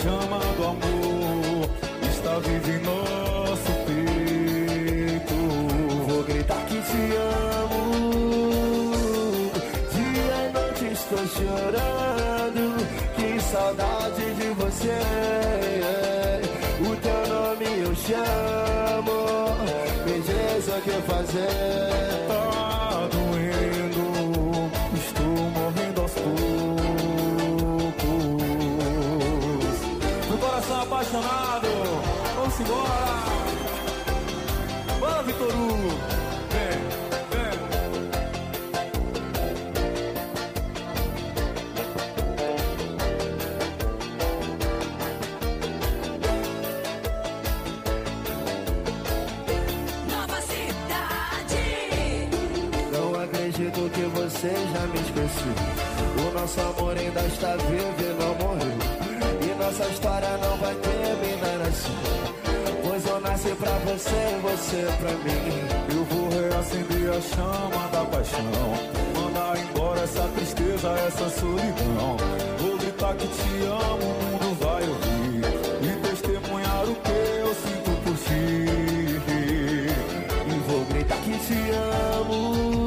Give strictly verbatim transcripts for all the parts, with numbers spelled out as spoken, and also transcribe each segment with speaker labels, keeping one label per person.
Speaker 1: chama do amor está viva em nosso peito.
Speaker 2: Vou gritar que te amo, dia e noite estou chorando. Que saudade de você, o teu nome eu chamo. Me diz o que fazer.
Speaker 1: Tá doendo, estou morrendo aos poucos. No coração apaixonado, vamos embora. Bora, Vitor Hugo. Vem, vem.
Speaker 3: Nova Cidade.
Speaker 2: Não acredito que você já me esqueceu. O nosso amor ainda está vivo e não morreu. E nossa história não vai terminar assim, pois eu nasci pra você e você pra mim.
Speaker 1: Eu vou reacender a chama da paixão, mandar embora essa tristeza, essa solidão. Vou gritar que te amo, o mundo vai ouvir e testemunhar o que eu sinto por ti.
Speaker 2: E vou gritar que te amo,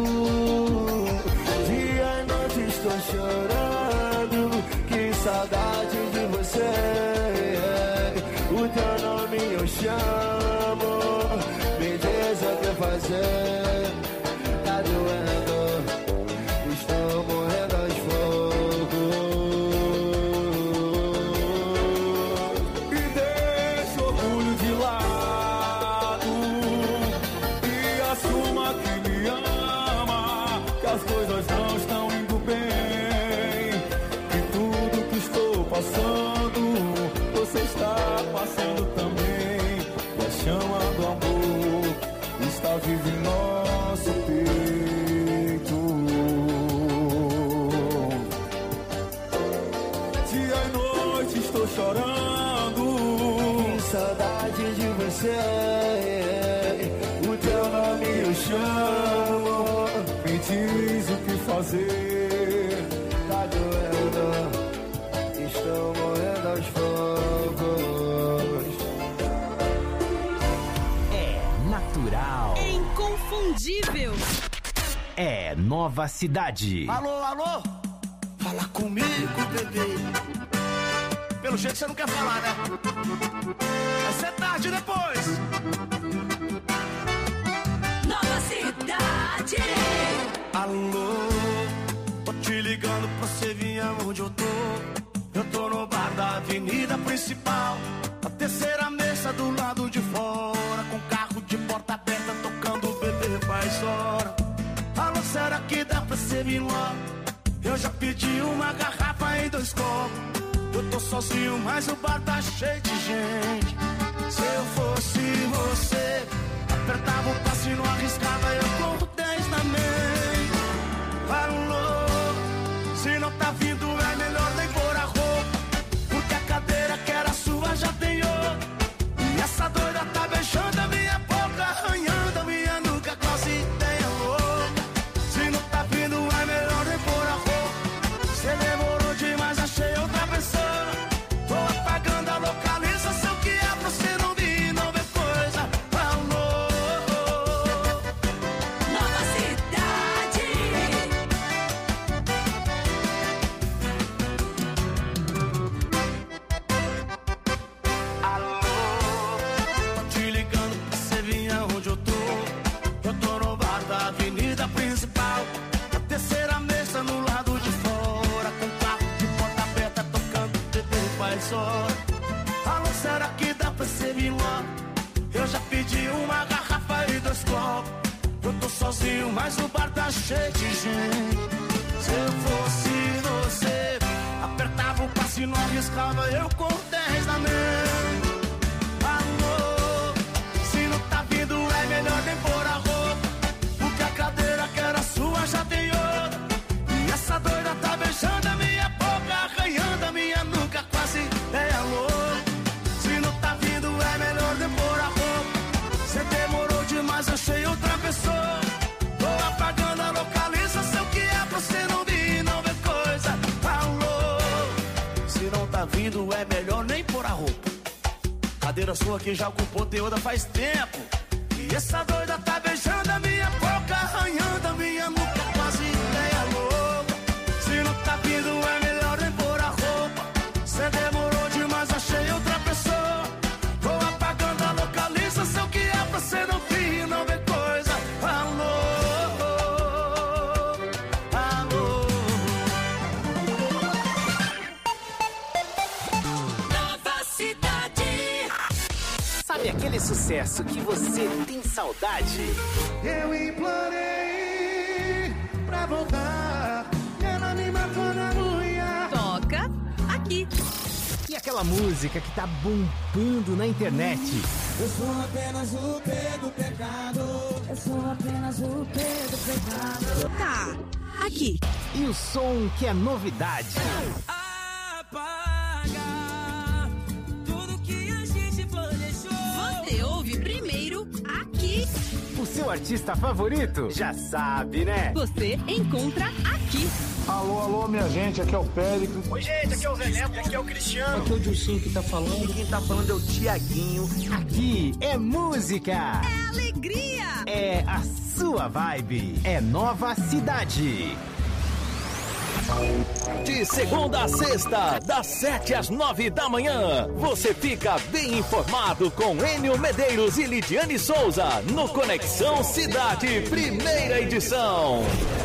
Speaker 2: dia e noite estou chorando. Que saudade de você, o teu nome eu chamo. Me diz o que fazer. Tá doendo, estou morrendo aos fogos.
Speaker 1: E deixa o orgulho de lado e assuma que me ama, que as coisas não estão indo bem, que tudo que estou passando você está passando também. E a chama do amor está viva em nosso peito. Dia e noite estou chorando.
Speaker 2: Que saudade de você, o teu nome eu chamo.
Speaker 1: Me diz o que fazer.
Speaker 2: Tá doendo, estou morrendo aos fogos.
Speaker 4: É natural.
Speaker 3: É inconfundível.
Speaker 4: É Nova Cidade.
Speaker 5: Alô, alô? Fala comigo, bebê. Pelo jeito você não quer falar, né? Vai ser tarde depois.
Speaker 3: Nova Cidade.
Speaker 5: Alô, tô te ligando pra você vir aonde eu tô. Eu tô no bar da avenida principal, a terceira mesa do lado de fora, com carro de porta aberta tocando o bebê faz hora. Alô, será que dá pra você vir logo? Eu já pedi uma garrafa e dois copos. Eu tô sozinho, mas o bar tá cheio de gente. Se eu fosse você, apertava o passo e não arriscava, eu corro dez na mente. Alô, se não tá vindo é melhor nem pôr a roupa, porque a cadeira que era sua já tem outra. E essa doida tá beijando a minha boca, arranhando a minha nuca, quase ideia louca. Se não tá vindo é melhor nem pôr a roupa. Cê demorou demais, achei outra pessoa. Tô apagando a localização que é pra você não vir, não ver coisa. Alô,
Speaker 3: Nova Cidade.
Speaker 5: alô, tô te ligando pra você vir aonde eu tô. Eu tô no bar da avenida principal, a terceira mesa no lado de fora, com carro de porta aberta tocando bebê faz hora. Alô, será que dá pra você vir logo? Eu já pedi uma garrafa e dois copos. Eu tô sozinho, mas o bar tá cheio de gente. Se eu fosse você, apertava o passo e não arriscava, eu corro dez na mente. Alô, se não tá vindo é melhor nem pôr a roupa, porque a cadeira que era sua já tem outra. E essa doida tá beijando a minha boca, arranhando a minha nuca, quase ideia louca. Se não tá vindo é melhor nem pôr a roupa. Cê demorou demais, achei outra pessoa. Tô apagando a localização que é pra você não vir, não ver coisa. Alô, se não tá vindo, é melhor nem pôr a roupa. Cadeira sua que já ocupou teu faz tempo. E essa doida tá beijando a minha boca, arranhando a minha nuca, quase ideia louca. Se não tá vindo, é melhor nem pôr a roupa. Cê demorou demais, achei outra pessoa. Vou apagando a localização que é pra cê não vir e não ver coisa. Alô, alô.
Speaker 3: Nova Cidade.
Speaker 4: Sabe aquele sucesso que você tem saudade?
Speaker 2: Eu implorei pra voltar, ela me matou na unha.
Speaker 3: Toca aqui.
Speaker 4: E aquela música que tá bombando na internet?
Speaker 2: Eu sou apenas o P do pecado. Eu sou apenas o P do pecado.
Speaker 3: Tá aqui.
Speaker 4: E o som que é novidade?
Speaker 6: Apaga tudo que a gente planejou.
Speaker 3: Você ouve primeiro aqui.
Speaker 4: O seu artista favorito? Já sabe, né?
Speaker 3: Você encontra aqui.
Speaker 7: Alô, alô, minha gente, aqui é o Péricles.
Speaker 5: Oi, gente, aqui é o Zé Neto, aqui é o Cristiano.
Speaker 7: Aqui é o Dilcinho que tá falando.
Speaker 5: Quem tá falando é o Tiaguinho.
Speaker 4: Aqui é música.
Speaker 3: É alegria.
Speaker 4: É a sua vibe. É Nova Cidade.
Speaker 8: De segunda a sexta, das sete às nove da manhã, você fica bem informado com Enio Medeiros e Lidiane Souza no Conexão Cidade, primeira edição.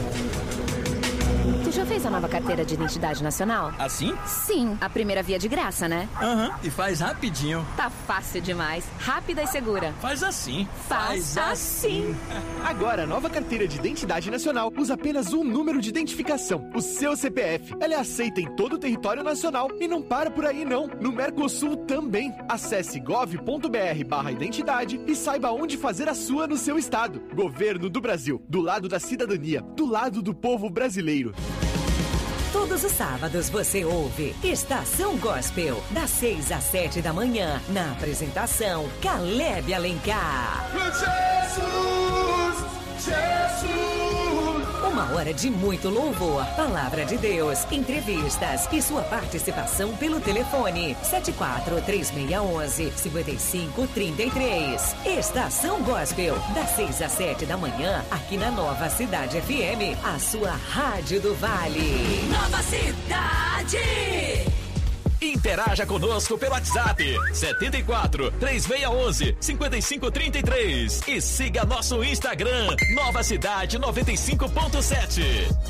Speaker 9: Tu já fez a nova carteira de identidade nacional?
Speaker 6: Assim?
Speaker 9: Sim, a primeira via de graça, né?
Speaker 6: Aham, uhum. E faz rapidinho.
Speaker 9: Tá fácil demais, rápida e segura.
Speaker 6: Faz assim.
Speaker 9: Faz assim.
Speaker 10: Agora, a nova carteira de identidade nacional usa apenas um número de identificação, o seu C P F. Ela é aceita em todo o território nacional e não para por aí não. No Mercosul também. Acesse gov.br barra identidade e saiba onde fazer a sua no seu estado. Governo do Brasil, do lado da cidadania, do lado do povo brasileiro.
Speaker 11: Todos os sábados você ouve Estação Gospel, das seis às sete da manhã, na apresentação Caleb Alencar.
Speaker 2: Jesus, Jesus.
Speaker 11: Uma hora de muito louvor, palavra de Deus, entrevistas e sua participação pelo telefone sete quatro três seis um um cinco cinco três três. Estação Gospel, das seis às sete da manhã, aqui na Nova Cidade F M, a sua rádio do Vale.
Speaker 3: Nova Cidade.
Speaker 8: Interaja conosco pelo WhatsApp sete quatro três seis um um cinco cinco três três e siga nosso Instagram Nova Cidade noventa e cinco ponto sete.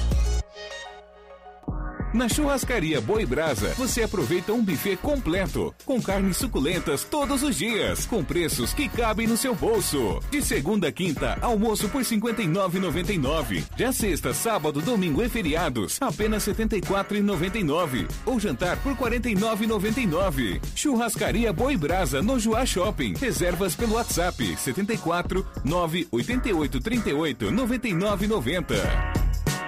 Speaker 12: Na Churrascaria Boi Brasa, você aproveita um buffet completo, com carnes suculentas todos os dias, com preços que cabem no seu bolso. De segunda a quinta, almoço por cinquenta e nove reais e noventa e nove centavos. Já sexta, sábado, domingo e feriados, apenas setenta e quatro reais e noventa e nove centavos. Ou jantar por quarenta e nove reais e noventa e nove centavos. Churrascaria Boi Brasa, no Joá Shopping. Reservas pelo WhatsApp, setenta e quatro nove oito oito três oito nove nove nove zero.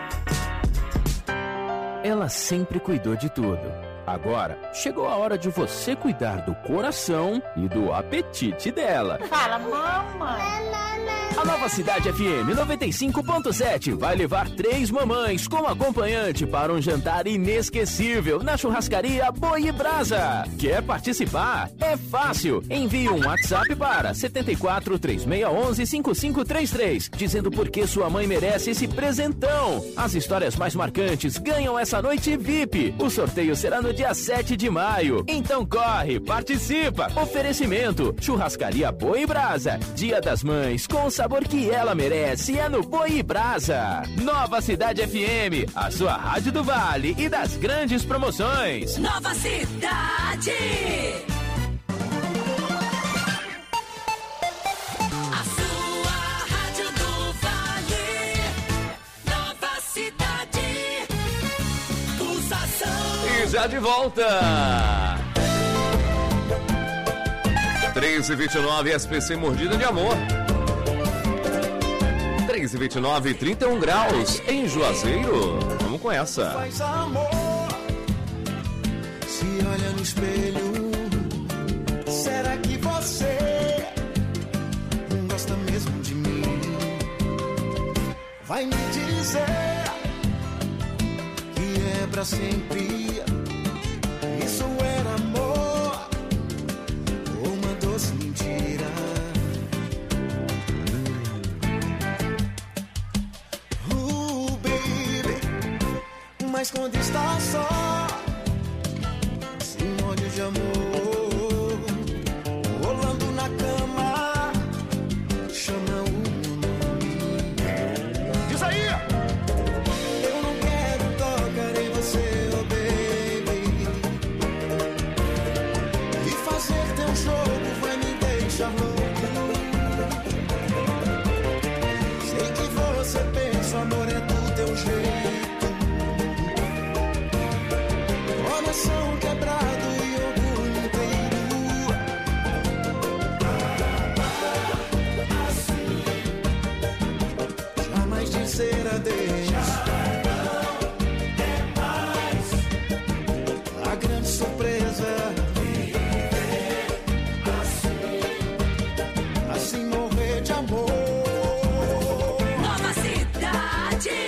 Speaker 13: Ela sempre cuidou de tudo. Agora, chegou a hora de você cuidar do coração e do apetite dela.
Speaker 14: Fala, mamãe.
Speaker 13: A Nova Cidade F M noventa e cinco ponto sete vai levar três mamães com acompanhante para um jantar inesquecível na Churrascaria Boi Brasa. Quer participar? É fácil. Envie um WhatsApp para sete quatro três seis um um cinco cinco três três, dizendo por que sua mãe merece esse presentão. As histórias mais marcantes ganham essa noite V I P. O sorteio será no dia sete de maio. Então corre, participa. Oferecimento: Churrascaria Boi Brasa. Dia das Mães com o sabor que ela merece é no Boi Brasa. Nova Cidade F M, a sua rádio do Vale e das grandes promoções.
Speaker 3: Nova Cidade. A sua rádio do Vale. Nova Cidade. Pulsação.
Speaker 8: E já de volta. treze e vinte e nove, S P C Mordida de Amor. treze e vinte e nove, trinta e um graus em Juazeiro. Vamos com essa.
Speaker 2: Faz amor, se olha no espelho. Será que você não gosta mesmo de mim? Vai me dizer que é pra sempre. Isso
Speaker 5: Mas quando está só, se molha de amor, rolando na cama, chama o meu nome. Diz aí! Eu não quero tocar em você, oh baby, e fazer teu jogo vai me deixar louco. Sei que você pensa, amor, é do teu jeito. Coração quebrado e orgulho inteiro. Assim, jamais dizer adeus. Já não é mais a grande surpresa. Viver assim, assim morrer de amor.
Speaker 3: Nova Cidade.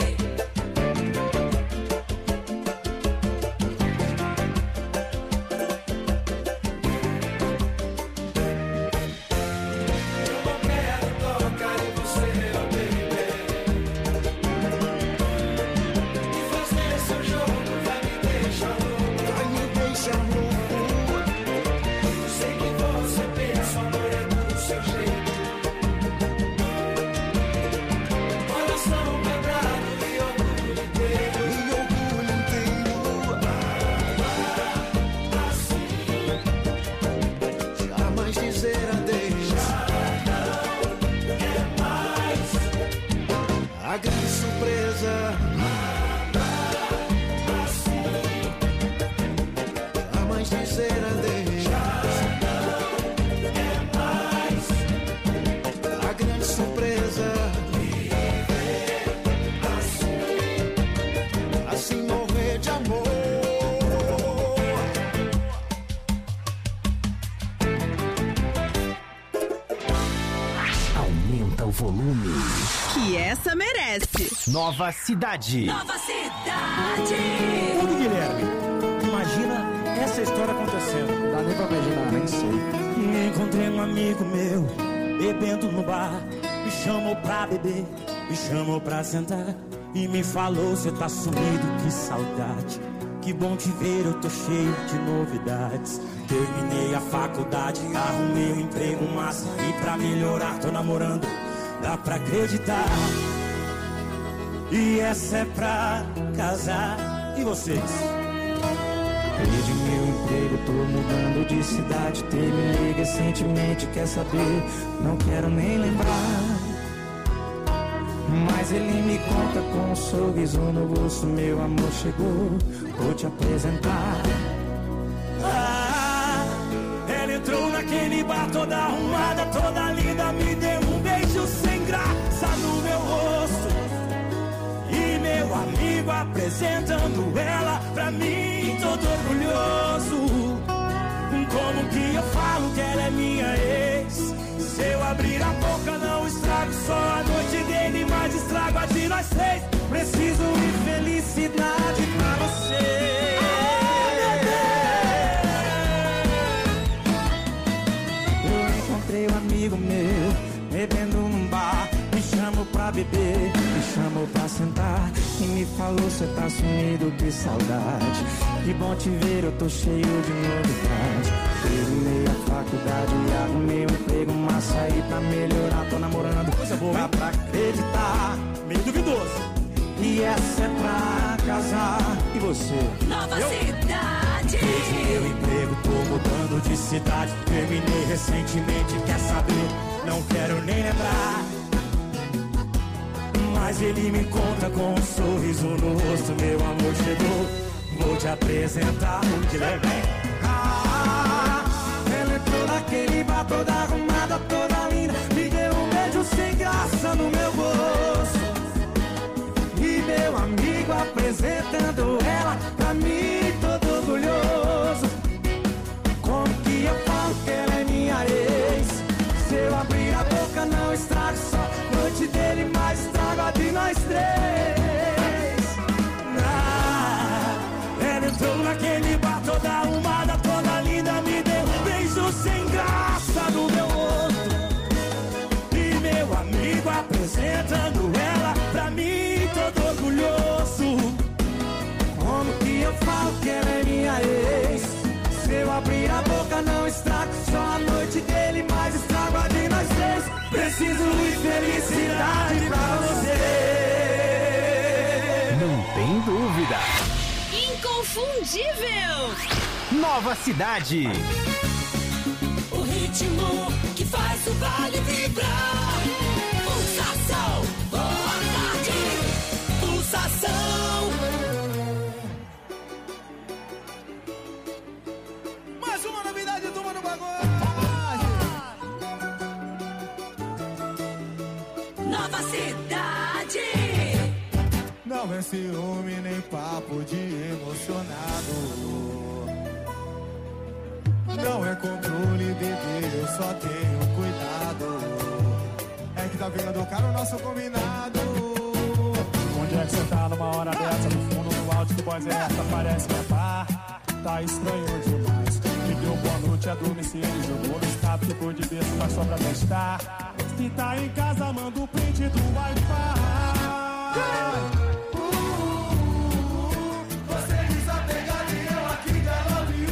Speaker 5: A grande surpresa. Jamais dizer adeus. É mais a grande surpresa. Viver assim, assim morrer de amor.
Speaker 4: Aumenta o volume.
Speaker 15: Que essa merece.
Speaker 4: Nova Cidade.
Speaker 3: Nova Cidade.
Speaker 16: Ô, Guilherme, imagina essa história acontecendo.
Speaker 7: Não dá nem pra imaginar, nem sei.
Speaker 16: Encontrei um amigo meu, bebendo no bar. Me chamou pra beber, me chamou pra sentar. E me falou, cê tá sumido, que saudade. Que bom te ver, eu tô cheio de novidades. Terminei a faculdade, arrumei um emprego massa. E pra melhorar, tô namorando, dá pra acreditar. E essa é pra casar. E vocês? Perdi meu emprego, tô mudando de cidade. Terminei recentemente, quer saber? Não quero nem lembrar. Mas ele me conta com um sorriso no rosto. Meu amor chegou, vou te apresentar. Ah, ela entrou naquele bar toda arrumada, toda linda. Me deu um beijo sem graça no meu rosto. E meu amigo apresentando ela pra mim, todo orgulhoso. Como que eu falo que ela é minha ex? Se eu abrir a boca não estrago só a noite dele, mas estrago a de nós três. Preciso de felicidade pra você. Eu encontrei um amigo meu, bebendo num bar. Me chamou pra beber, me chamou pra sentar. E me falou, cê tá sumido, que saudade. Que bom te ver, eu tô cheio de novidade. Terminei a faculdade e arrumei um emprego massa. E pra melhorar, tô namorando, coisa boa, dá pra acreditar. Meio duvidoso. E essa é pra casar. E você?
Speaker 3: Nova
Speaker 16: eu?
Speaker 3: Cidade.
Speaker 16: Perdi meu emprego, tô mudando de cidade. Terminei recentemente, quer saber? Não quero nem lembrar. Mas ele me conta com um sorriso no rosto. Meu amor chegou, vou te apresentar. Guilherme. Ah, ela entrou naquele bar toda arrumada, toda linda. Me deu um beijo sem graça no meu rosto. E meu amigo apresentando ela pra mim, todo orgulhoso. Como que eu falo que ela é minha ex? Se eu abrir a boca não estrago só a noite dele, mas estrago a de nós três. Ah, ela entrou naquele bar toda arrumada, toda linda. Me deu um beijo sem graça no meu rosto. E meu amigo apresentando ela pra mim, todo orgulhoso. felicidade pra você.
Speaker 4: Não tem dúvida.
Speaker 15: Inconfundível.
Speaker 4: Nova Cidade.
Speaker 3: O ritmo que faz o vale vibrar. Pulsação, boa tarde. Pulsação.
Speaker 5: Mais uma novidade, turma do bagulho.
Speaker 3: Nova Cidade.
Speaker 5: Não é ciúme nem papo de emocionado. Não é controle, bebê, eu só tenho cuidado. É que tá vendo, cara, o nosso combinado.
Speaker 16: Onde é que você tá numa hora dessa? No fundo, no áudio, que voz é essa? Parece que é pá. Tá estranho demais. Me deu boa noite, adormeci, ele jogou no estado. Ficou de berço, mas só pra testar. Se tá em casa, manda o print do Wi-Fi.
Speaker 5: Você desapegado e eu aqui de love you.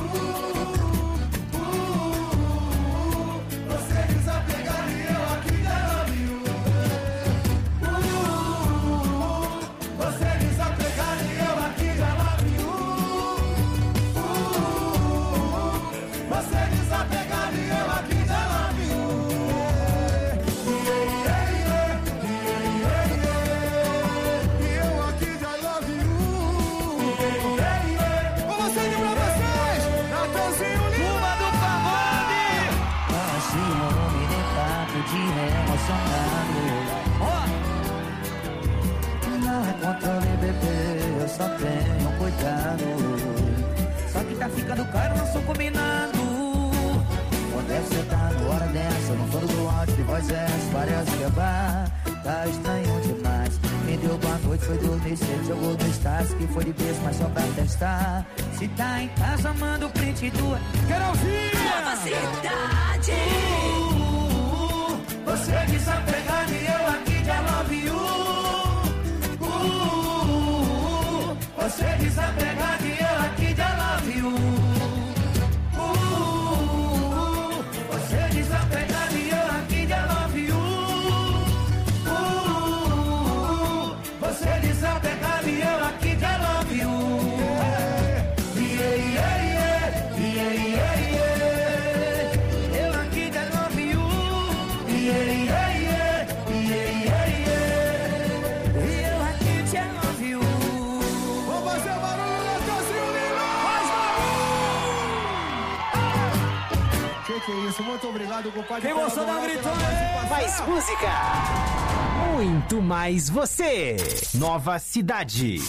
Speaker 5: Você desapegado e eu aqui de love you. Você desapegado e eu aqui de love you. Você desapegado e eu aqui de love you. E eu aqui de love you. Vamos sair pra vocês! Natalzinho lindo! Uma do pagode!
Speaker 2: Assim eu não me dei papo de emocionado. Não é controle, bebê, eu só tenho cuidado. Só que tá ficando caro nosso combinado. Onde é que você tá na hora dessa? No fundo do áudio, que voz é essa? Parece que é bar. Tá estranho demais. Me deu boa noite, foi dormir cedo. Jogou no status, que foi de beijo, mas só pra testar. Se tá em casa, manda o print do... Quero ouvir!
Speaker 3: Nova Cidade.
Speaker 2: Uh, você desapegado e eu aqui de love you. Uh, você desapegado e eu aqui de love you. Uh, você desapegado e eu aqui de love you. Uh, você desapegado e eu aqui de love you. Yeah, yeah, yeah, yeah, yeah, yeah. Eu aqui de love you. Yeah, yeah, yeah, yeah, yeah, yeah. E eu aqui de love you.
Speaker 5: Vamos fazer barulho, Natalzinho lindo! Faz barulho! Que que é isso? Muito obrigado, compadre.
Speaker 4: Quem gostou, dá um gritão aí!
Speaker 5: participação.
Speaker 4: Mais música! Muito mais você! Nova Cidade.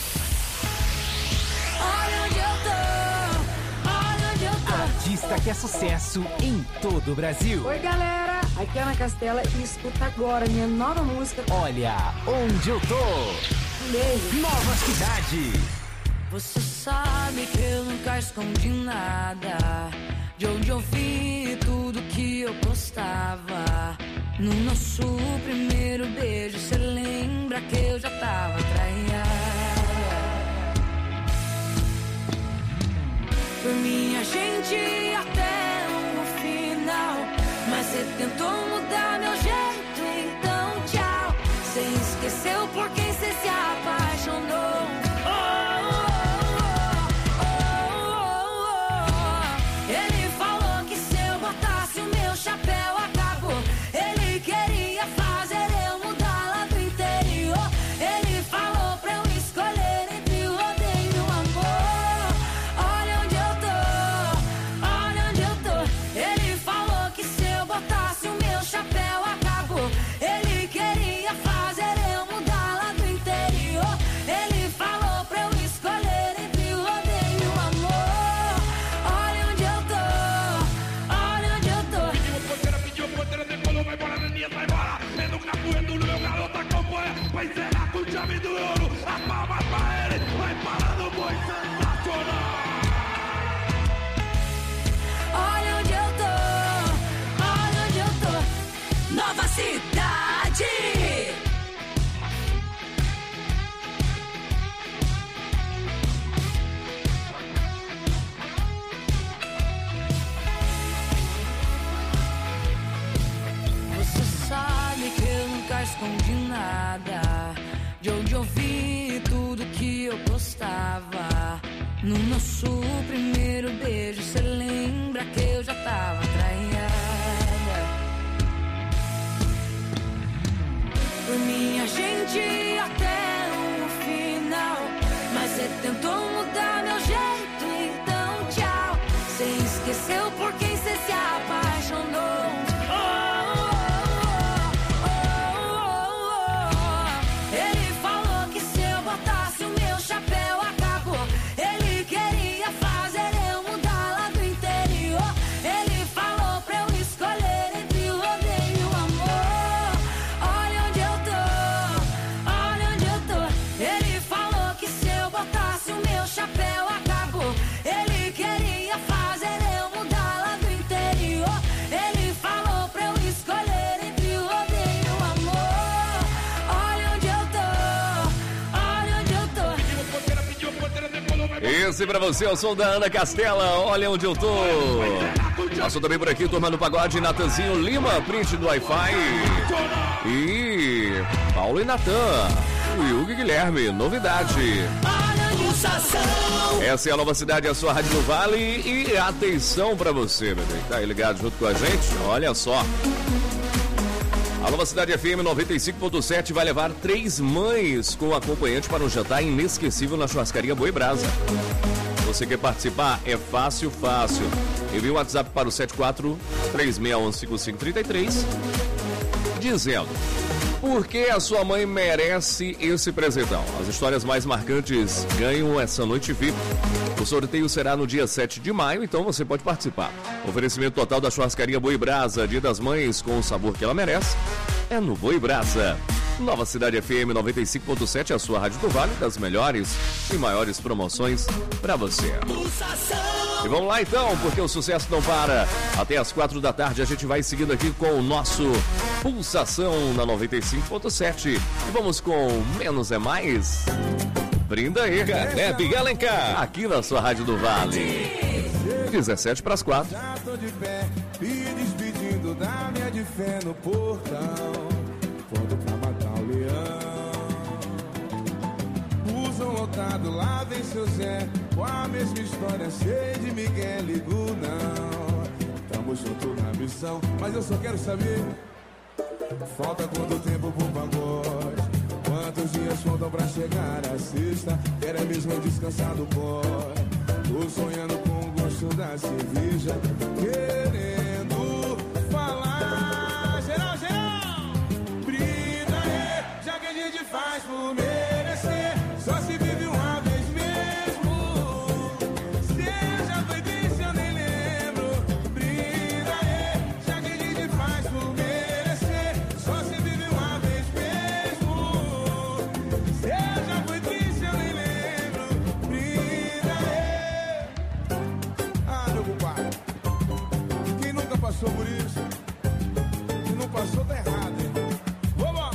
Speaker 3: Olha onde eu tô. Olha onde eu tô.
Speaker 4: Artista que é sucesso em todo o Brasil.
Speaker 17: Oi, galera. Aqui é Ana Castela e escuta agora minha nova música.
Speaker 4: Olha onde eu tô.
Speaker 17: Um beijo.
Speaker 4: Nova Cidade.
Speaker 3: Você sabe que eu nunca escondi nada. De onde eu vi tudo que eu postava. No nosso primeiro beijo, cê lembra que eu já tava traída. Por mim a gente ia até o final. Mas cê tentou mudar meu jeito, então tchau. Cê esqueceu por quem cê se apaixonou. Oh, oh, oh, oh, oh. Ele falou que se eu botasse o meu chapéu acabou. Ele queria fazer eu mudar lá do interior. Ele falou pra eu escolher entre o odeio e o amor. Olha onde eu tô, escondi nada. De onde eu vi tudo que eu gostava. No nosso primeiro beijo, cê lembra que eu já tava traída. Por minha gente até o final. Mas cê tentou mudar meu jeito, então tchau. Cê esqueceu por quem cê se apaixonou.
Speaker 18: Esse pra você é o som da Ana Castela, olha onde eu tô. Passou também por aqui, Turma do Pagode, Natanzinho Lima, print do Wi-Fi. E Paulo e Natan, o Hugo e Guilherme, novidade. Essa é a Nova Cidade, a sua Rádio do Vale. E atenção pra você, meu bem, tá aí ligado junto com a gente, olha só. A Nova Cidade F M noventa e cinco ponto sete vai levar três mães com acompanhante para um jantar inesquecível na churrascaria Boi Brasa. Você quer participar? É fácil, fácil. Envie um WhatsApp para o sete quatro três seis um cinco cinco três três dizendo por que a sua mãe merece esse presentão. As histórias mais marcantes ganham essa noite V I P. O sorteio será no dia sete de maio, então você pode participar. Oferecimento total da churrascaria Boi Brasa, Dia das Mães com o sabor que ela merece, é no Boi Brasa. Nova Cidade F M noventa e cinco ponto sete, a sua Rádio do Vale, das melhores e maiores promoções pra você. E vamos lá então, porque o sucesso não para. Até as quatro da tarde a gente vai seguindo aqui com o nosso Pulsação na noventa e cinco ponto sete. E vamos com Menos é Mais. Brinda aí, Bebe e Alencar, aqui na sua Rádio do Vale. dezessete para as quatro.
Speaker 1: Já tô de pé, me despedindo da minha de fé no portão. Pronto pra matar o leão. Usam lotado, lá vem seu Zé. Com a mesma história, sei de Miguel, ligo não. Tamo junto na missão, mas eu só quero saber. Falta quanto tempo pro pagode? Quantos dias faltam pra chegar a sexta? Quero é mesmo descansar do pó. Tô sonhando com o gosto da cerveja, querendo falar. Geral, geral, brinda aí, já que a gente faz por merecer. Só se vive uma vez mesmo. Seja foi triste, eu nem lembro. Brinda aí, já que a gente faz por merecer. Só se vive uma vez mesmo. Seja foi triste, eu nem lembro. Brinda aí. Ah, meu compadre, quem nunca passou por isso? Quem não passou tá errado, hein? Vamos!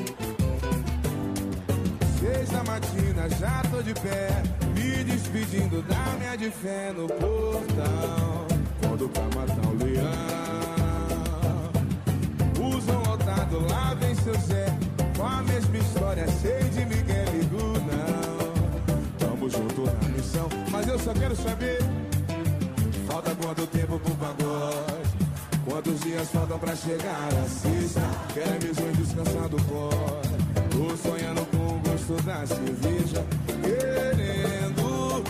Speaker 1: Seis da matina, já tô de pé, me despedindo da minha de fé no portão. Quando pra matar o leão, usam lotado, lá vem seu Zé. Com a mesma história, sei de Miguel e Gu, não. Tamo junto na missão, mas eu só quero saber. Falta quanto tempo pro pagode? Quantos dias faltam pra chegar a sexta? Quero mesmo descansar do pó. Tô sonhando com o gosto da cerveja, querendo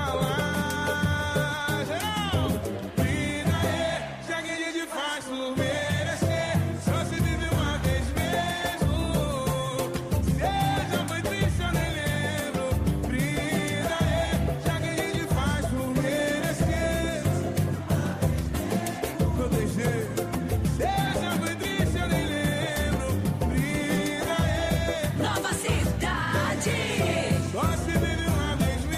Speaker 1: falar. Geral, brinda aí, já que a gente faz por merecer. Só se vive uma vez mesmo. Seja foi triste, eu nem lembro. Brinda aí, já que a gente faz por merecer. Não tem jeito. Seja foi triste, eu nem lembro. Brinda aí.
Speaker 3: Nova Cidade.
Speaker 1: Só se vive uma vez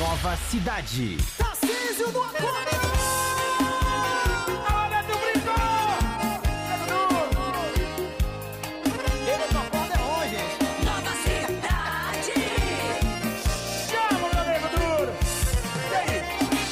Speaker 4: Nova Cidade.
Speaker 16: Tarcísio do Acordeão.
Speaker 1: Olha, tu brincou! Ele do Acordeão, gente.
Speaker 16: Nova Cidade.
Speaker 1: Chama, meu amigo duro. E aí?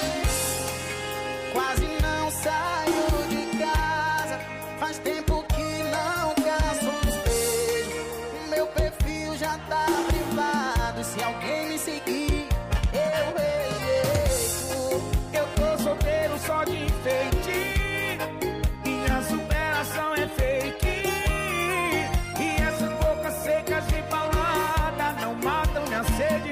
Speaker 16: Quase não saio de casa. Faz tempo que não caço um espelho. Meu perfil já tá privado. Se alguém me seguir, eu rejeito.
Speaker 1: Eu tô solteiro só de enfeite. Minha superação é fake. E essas bocas secas de balada não matam minha sede.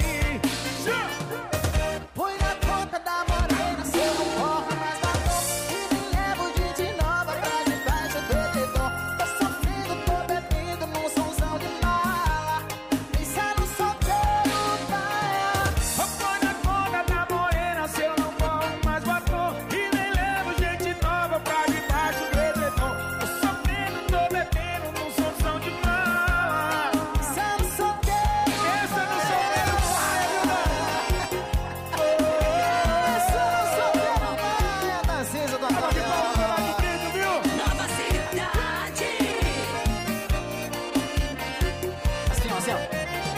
Speaker 16: Põe na conta da morena, se eu não corro mais da dor. E me levo gente nova pra debaixo do edredom. Tô sofrendo, tô bebendo num somzão de mala. Pensando solteiro, tá?
Speaker 1: Põe na conta da morena, se eu não corro mais batom. E nem levo gente nova pra debaixo do edredom. Tô sofrendo, tô bebendo num somzão de mala.
Speaker 16: Pensando solteiro,
Speaker 1: Pensa no solteiro, vai,
Speaker 16: Tarcísio do Acordeão.
Speaker 1: Nova
Speaker 16: Cidade. Assim, ó, assim, ó.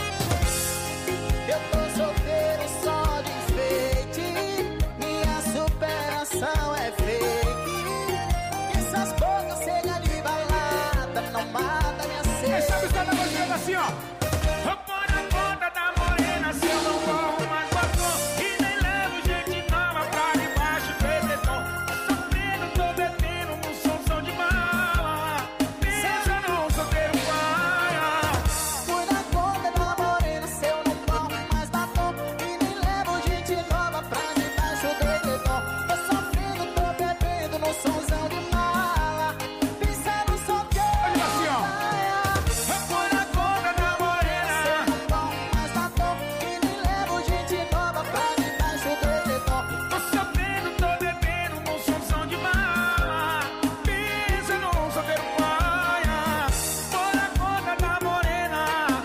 Speaker 16: Eu tô solteiro só de enfeite. Minha superação é fake. Essas bocas secas de balada não mata minha sede.
Speaker 1: Quem sabe está na música assim, ó. Põe na conta da morena, se eu não corro mais batom. E nem levo gente nova pra debaixo do edredom. Tô sofrendo, tô bebendo num somzão de mala. Pensa num solteiro paia.
Speaker 16: Põe na conta da morena, se eu não corro mais batom. E nem levo gente nova pra debaixo do edredom. Tô sofrendo, tô bebendo no somzão de mala. Pensando solteiro,
Speaker 1: Olha assim, ó. Põe na conta da morena.
Speaker 16: se eu não corro mais batom. E nem levo gente nova pra debaixo do edredom.
Speaker 1: Tô sofrendo, tô bebendo num somzão de mala. Pensa num solteiro paia. Põe na conta da morena.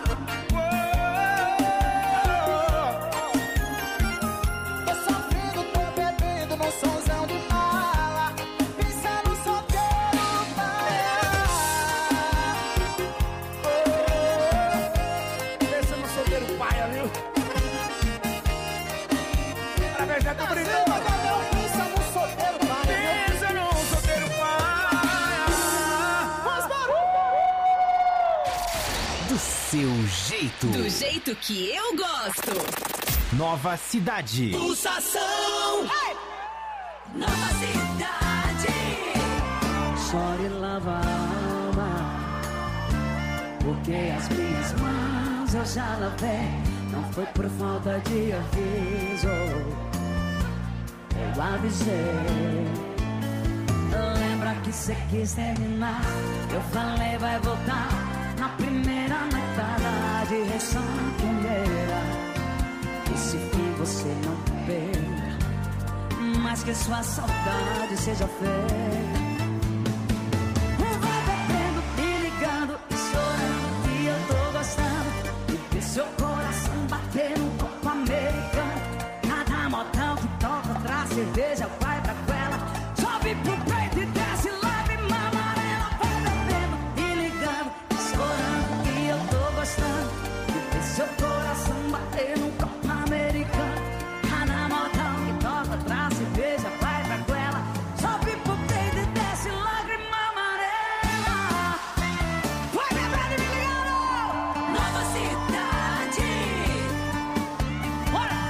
Speaker 16: Tô sofrendo, tô bebendo no somzão de mala. Pensando solteiro,
Speaker 1: Pensa no solteiro paia, viu? Parabéns, já tô brincando.
Speaker 16: Pensa no solteiro, pai.
Speaker 1: Pensa num solteiro paia.
Speaker 16: Faz barulho.
Speaker 4: Do seu jeito.
Speaker 11: Do jeito que eu gosto.
Speaker 4: Nova Cidade.
Speaker 16: Pulsação.
Speaker 11: Nova Cidade.
Speaker 19: Chore e lava a alma, porque as minhas mãos eu já lavei. Não foi por falta de aviso, eu avisei. Lembra que cê quis terminar, eu falei vai voltar na primeira metade, ressanqueira. Esse fim você não perca, mas que sua saudade seja feita. Vai bebendo, me ligando e chorando que eu tô gostando de ver seu coração bater no copo americano. Cada modão que toca atrás, cerveja vai pra goela, sobe pro peito e desce lágrima amarela. Vai bebendo, me ligando e chorando que eu tô gostando de ver seu coração bater no copo americano. Cada modão que toca atrás, cerveja vai pra goela, sobe pro peito e desce lágrima amarela. Vai bebendo, me ligando.
Speaker 11: Nova Cidade.
Speaker 19: Bora!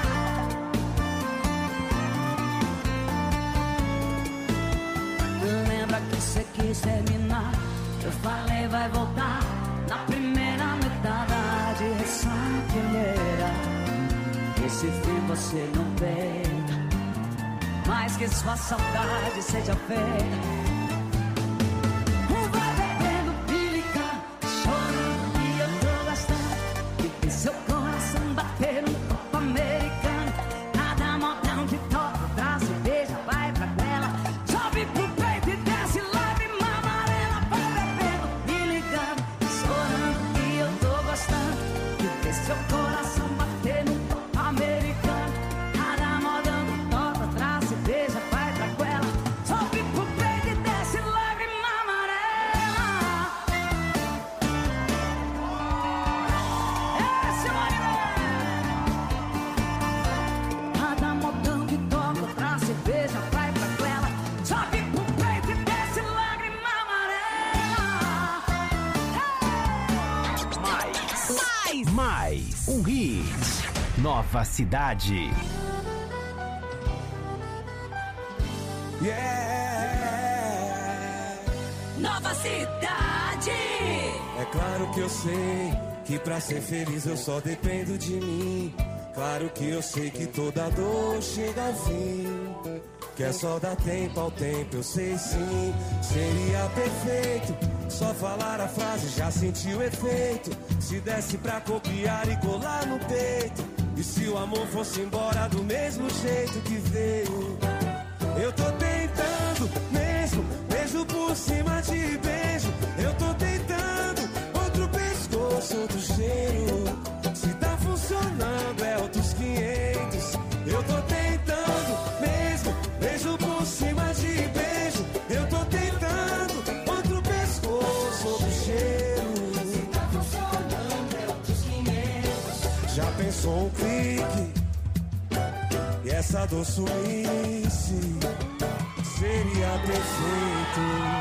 Speaker 19: Lembra que cê quis terminar, eu falei vai voltar na primeira metade, ressanqueira. Esse fim você não perca, mas que sua saudade seja feita. Vai bebendo, me ligando, chorando que eu tô gostando de ver seu coração bater no copo americano. Cada modão que toca atrás, cerveja vai pra tela, sobe pro peito e desce lágrima amarela. Vai bebendo, me ligando, chorando que eu tô gostando de ver seu coração bater no copo americano.
Speaker 4: Nova Cidade.
Speaker 16: Yeah.
Speaker 3: Nova Cidade.
Speaker 16: É claro que eu sei que pra ser feliz eu só dependo de mim. Claro que eu sei que toda dor chega ao fim. Que é só dar tempo ao tempo, eu sei sim. Seria perfeito só falar a frase, já senti o efeito. Se desse pra copiar e colar no peito. E se o amor fosse embora do mesmo jeito que veio. Eu tô tentando mesmo, beijo por cima de beijo. Eu tô tentando outro pescoço, outro cheiro. Se tá funcionando é outros quinhentos. Eu tô tentando mesmo, beijo por cima de beijo. Eu tô tentando outro pescoço, outro cheiro. Se tá funcionando é outros quinhentos. Já pensou um clique? E essa dor sumisse, seria perfeito.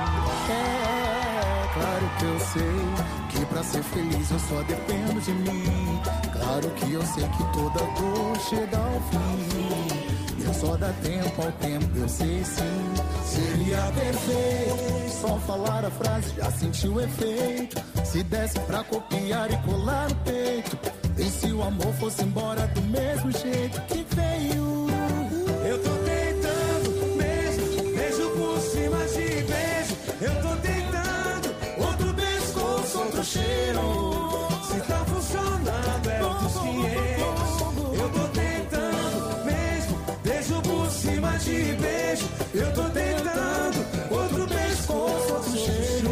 Speaker 2: É, claro que eu sei que pra ser feliz eu só dependo de mim. Claro que eu sei que toda dor chega ao fim. Eu só dá tempo ao tempo, eu sei sim. Seria perfeito só falar a frase, já senti o efeito. Se desse pra copiar e colar no peito. E se o amor fosse embora do mesmo jeito que veio.
Speaker 16: Eu tô tentando mesmo, beijo por cima de beijo. Eu tô tentando outro pescoço, outro cheiro. Se tá funcionando é outros quinhentos. Eu tô tentando mesmo, beijo por cima de beijo. Eu tô tentando outro pescoço, outro cheiro.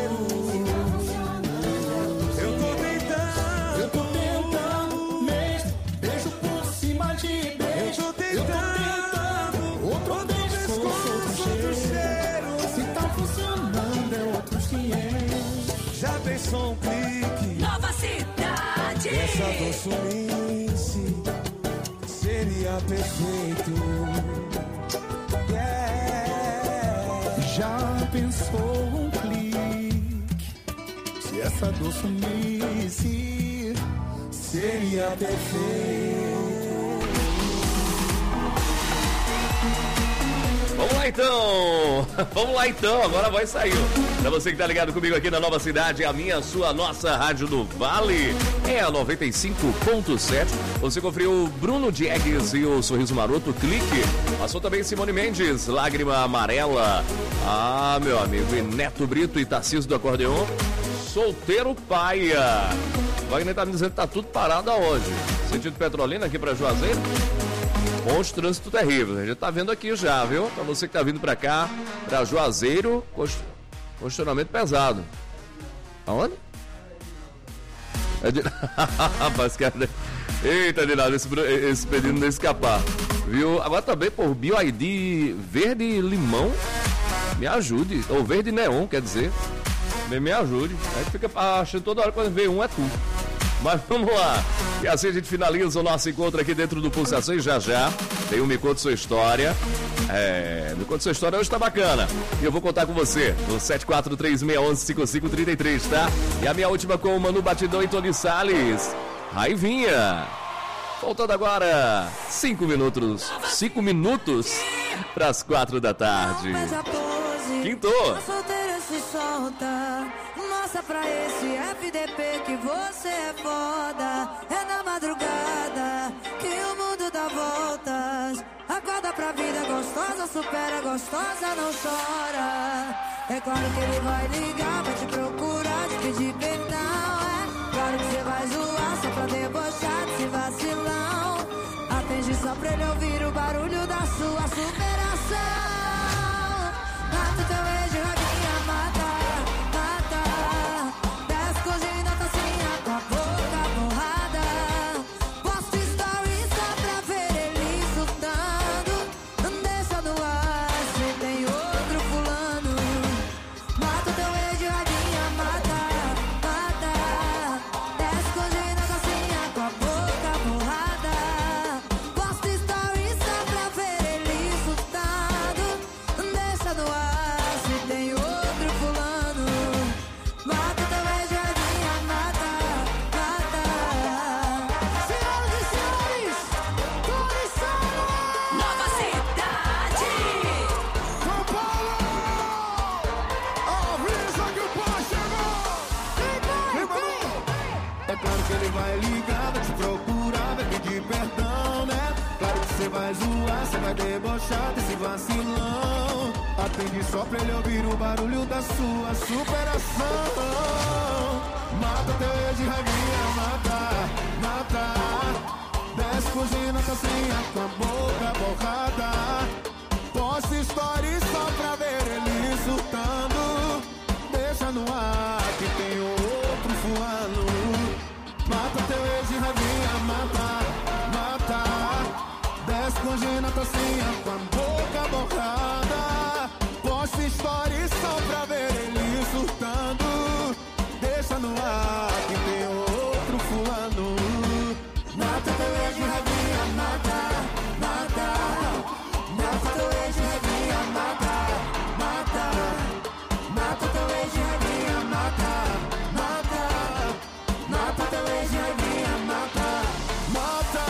Speaker 16: Eu tô tentando, eu tô tentando mesmo, beijo por cima de beijo. Eu tô tentando. Já pensou um clique?
Speaker 3: Nova Cidade.
Speaker 16: Essa dor sumisse, seria perfeito. Yeah.
Speaker 2: Já pensou um clique? Se essa dor sumisse,
Speaker 16: seria perfeito.
Speaker 18: Vamos lá então, vamos lá então, agora vai sair. Pra você que tá ligado comigo aqui na Nova Cidade, a minha, a sua, nossa Rádio do Vale é a noventa e cinco ponto sete. Você conferiu o Bruno Diegues e o Sorriso Maroto, Clique. Passou também Simone Mendes, Lágrima Amarela. Ah, meu amigo, e Neto Brito e Tarcísio do Acordeon, Solteiro Paia. Wagner tá me dizendo que tá tudo parado hoje. Sentido Petrolina aqui pra Juazeiro. Com os trânsito terrível, a gente tá vendo aqui já, viu? Pra você que tá vindo pra cá, pra Juazeiro, congestionamento pesado. Aonde? É de... Rapaz, cara... Eita, Dinaldo, esse, esse pedido não escapar, viu? Agora também, pô, Bio I D verde limão, me ajude, ou verde neon, quer dizer, me, me ajude. A gente fica achando toda hora quando vê um é tu. Mas vamos lá. E assim a gente finaliza o nosso encontro aqui dentro do Pulsações já já. Tem um Me Conta Sua História. É, Me Conta Sua História hoje tá bacana. E eu vou contar com você no sete quatro três seis um um cinco cinco três três, tá? E a minha última com o Manu Batidão e Tony Salles. Raivinha. Faltando agora cinco minutos. Cinco minutos para as quatro da tarde. Quinto.
Speaker 3: Mostra pra esse F D P que você é foda. É na madrugada que o mundo dá voltas. Acorda pra vida gostosa, supera gostosa, não chora. É claro que ele vai ligar, vai te procurar, te pedir perdão. É claro que você vai zoar só pra debochar desse vacilão. Atende só pra ele ouvir o barulho da sua superação. Mata o teu beijo, raguinha, mata.
Speaker 20: Tá
Speaker 1: Claro que cê vai zoar, cê vai debochar desse vacilão. Atende só pra ele ouvir o barulho da sua superação. Mata teu ex de raivinha, mata, mata. Desce fugindo a calcinha com a boca borrada. Posta stories só pra ver ele surtando. Deixa no ar que tem outro fulano. Mata teu ex de raivinha, mata, mata. Desce fugindo a calcinha com a boca borrada. Posta stories só pra ver ele surtando. Deixa no ar que tem outro fulano. Mata teu ex de raivinha, mata, mata. Mata teu ex de raivinha, mata, mata. Mata teu ex de raivinha, mata, mata. Mata teu ex de raivinha, mata, mata.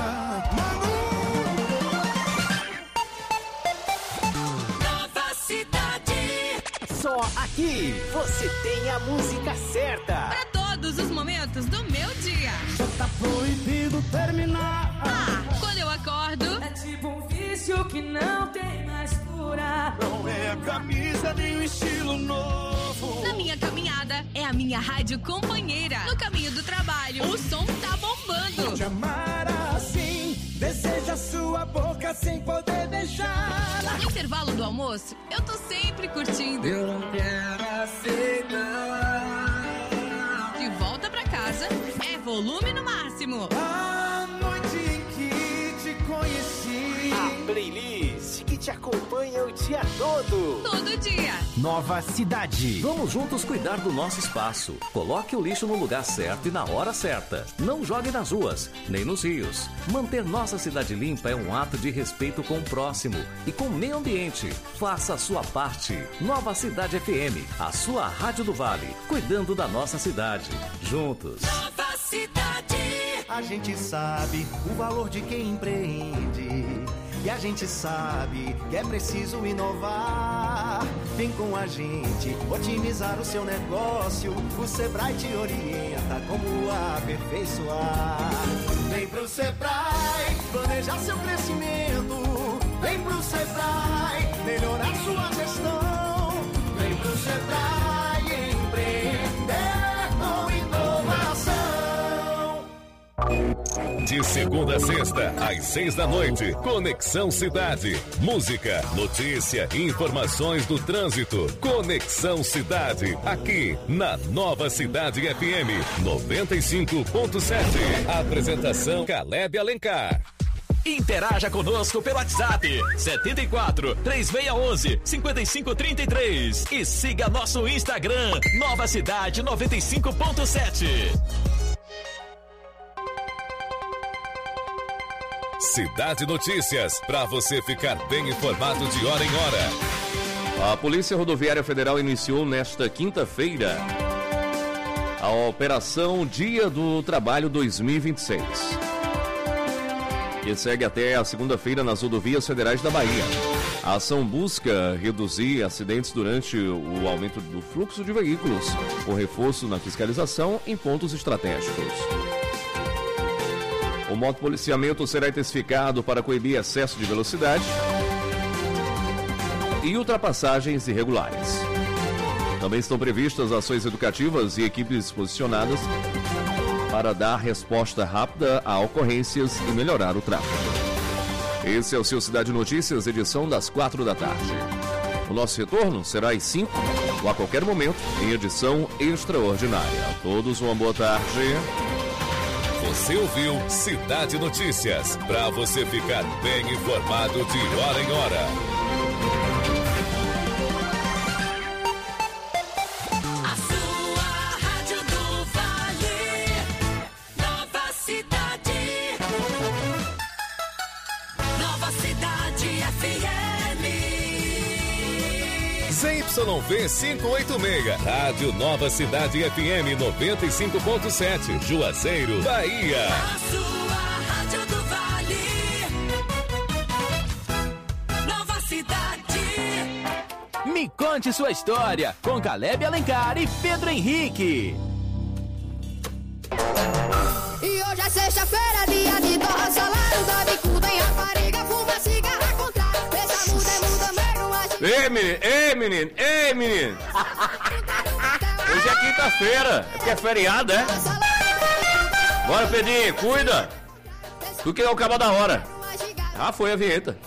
Speaker 3: Nova Cidade.
Speaker 4: Só aqui você tem a música certa.
Speaker 15: Para todos os momentos do meu dia.
Speaker 16: Tá proibido terminar.
Speaker 15: Ah, quando eu acordo,
Speaker 6: é tipo um vício que não tem mais cura.
Speaker 5: Não é a camisa nem o estilo novo.
Speaker 15: Na minha caminhada, é a minha rádio companheira. No caminho do trabalho, o som tá bombando.
Speaker 16: Te amar assim, deseja sua boca sem poder beijar.
Speaker 15: No intervalo do almoço, eu tô sempre curtindo.
Speaker 16: Eu não quero aceitar.
Speaker 15: De volta pra casa, é volume no máximo.
Speaker 16: A noite em que te conheci.
Speaker 4: A playlist que te acompanha o dia todo.
Speaker 15: Todo dia.
Speaker 4: Nova Cidade.
Speaker 8: Vamos juntos cuidar do nosso espaço. Coloque o lixo no lugar certo e na hora certa. Não jogue nas ruas, nem nos rios. Manter nossa cidade limpa é um ato de respeito com o próximo e com o meio ambiente. Faça a sua parte. Nova Cidade F M, a sua rádio do Vale, cuidando da nossa cidade. Juntos.
Speaker 3: Nova Cidade.
Speaker 2: A gente sabe o valor de quem empreende. E a gente sabe que é preciso inovar. Vem com a gente otimizar o seu negócio. O Sebrae te orienta como aperfeiçoar. Vem pro Sebrae planejar seu crescimento. Vem pro Sebrae melhorar sua gestão. Vem pro Sebrae empreender com inovação.
Speaker 12: De segunda a sexta, às seis da noite, Conexão Cidade. Música, notícia e informações do trânsito. Conexão Cidade, aqui na Nova Cidade F M noventa e cinco ponto sete. Apresentação Caleb Alencar.
Speaker 13: Interaja conosco pelo WhatsApp setenta e quatro, três seis um um, cinco cinco três três e siga nosso Instagram Nova Cidade noventa e cinco ponto sete.
Speaker 12: Cidade Notícias, para você ficar bem informado de hora em hora.
Speaker 18: A Polícia Rodoviária Federal iniciou nesta quinta-feira a Operação Dia do Trabalho dois mil e vinte e seis, que segue até a segunda-feira nas rodovias federais da Bahia. A ação busca reduzir acidentes durante o aumento do fluxo de veículos, com reforço na fiscalização em pontos estratégicos. O motopoliciamento será intensificado para coibir excesso de velocidade e ultrapassagens irregulares. Também estão previstas ações educativas e equipes posicionadas para dar resposta rápida a ocorrências e melhorar o tráfego. Esse é o seu Cidade Notícias, edição das quatro da tarde. O nosso retorno será às cinco ou a qualquer momento em edição extraordinária. A todos uma boa tarde.
Speaker 12: Você ouviu Cidade Notícias, para você ficar bem informado de hora em hora.
Speaker 3: A sua rádio do Vale. Nova Cidade. Nova Cidade F M.
Speaker 12: Z Y V quinhentos e oitenta e seis, Rádio Nova Cidade F M noventa e cinco ponto sete, Juazeiro, Bahia.
Speaker 3: A sua rádio do Vale. Nova Cidade.
Speaker 13: Me conte sua história com Caleb Alencar e Pedro Henrique.
Speaker 20: E hoje é sexta-feira, dia de torra, salário da bicuda em
Speaker 18: Ei, menino, ei, menino, ei, menino. Hoje é quinta-feira, é porque é feriado, é? Bora, Pedrinho, cuida. Tu que é o cabo da hora. Ah, foi a vinheta.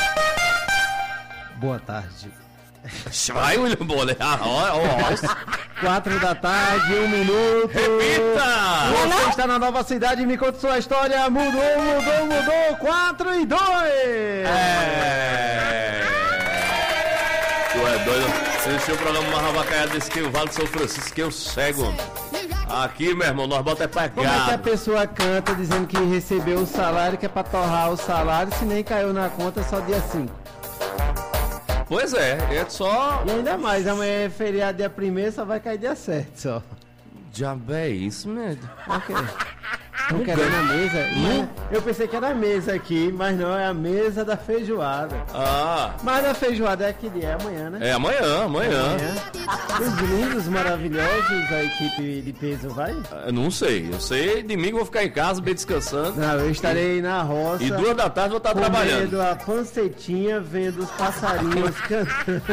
Speaker 20: Boa tarde.
Speaker 18: Vai, William Bonner. Ah, ó, ó.
Speaker 20: Quatro da tarde, um minuto.
Speaker 18: Repita!
Speaker 20: Você está na nova cidade e me conta sua história. Mudou, mudou, mudou. Quatro e dois.
Speaker 18: É. Tu é doido. Você assistiu o programa Marravacaiado desse que o Vale de São Francisco, que eu cego. Aqui, meu irmão, nós bota é pegado.
Speaker 20: Como é que a pessoa canta dizendo que recebeu o salário, que é pra torrar o salário, se nem caiu na conta só dia cinco?
Speaker 18: Pois é, é só...
Speaker 20: E ainda mais, amanhã é feriado dia primeiro, só vai cair dia sete só.
Speaker 18: Diabo é isso, mesmo.
Speaker 20: Ok. Não querendo a mesa? Não. Eu pensei que era a mesa aqui, mas não, é a mesa da feijoada.
Speaker 18: Ah.
Speaker 20: Mas a feijoada é que dia? É amanhã, né?
Speaker 18: É amanhã, amanhã. É amanhã.
Speaker 20: Os lindos, maravilhosos, a equipe de peso vai?
Speaker 18: Eu não sei, eu sei, domingo eu vou ficar em casa, bem descansando.
Speaker 20: Não, eu estarei na roça.
Speaker 18: E duas da tarde eu vou estar trabalhando.
Speaker 20: Vendo a pancetinha, vendo os passarinhos cantando.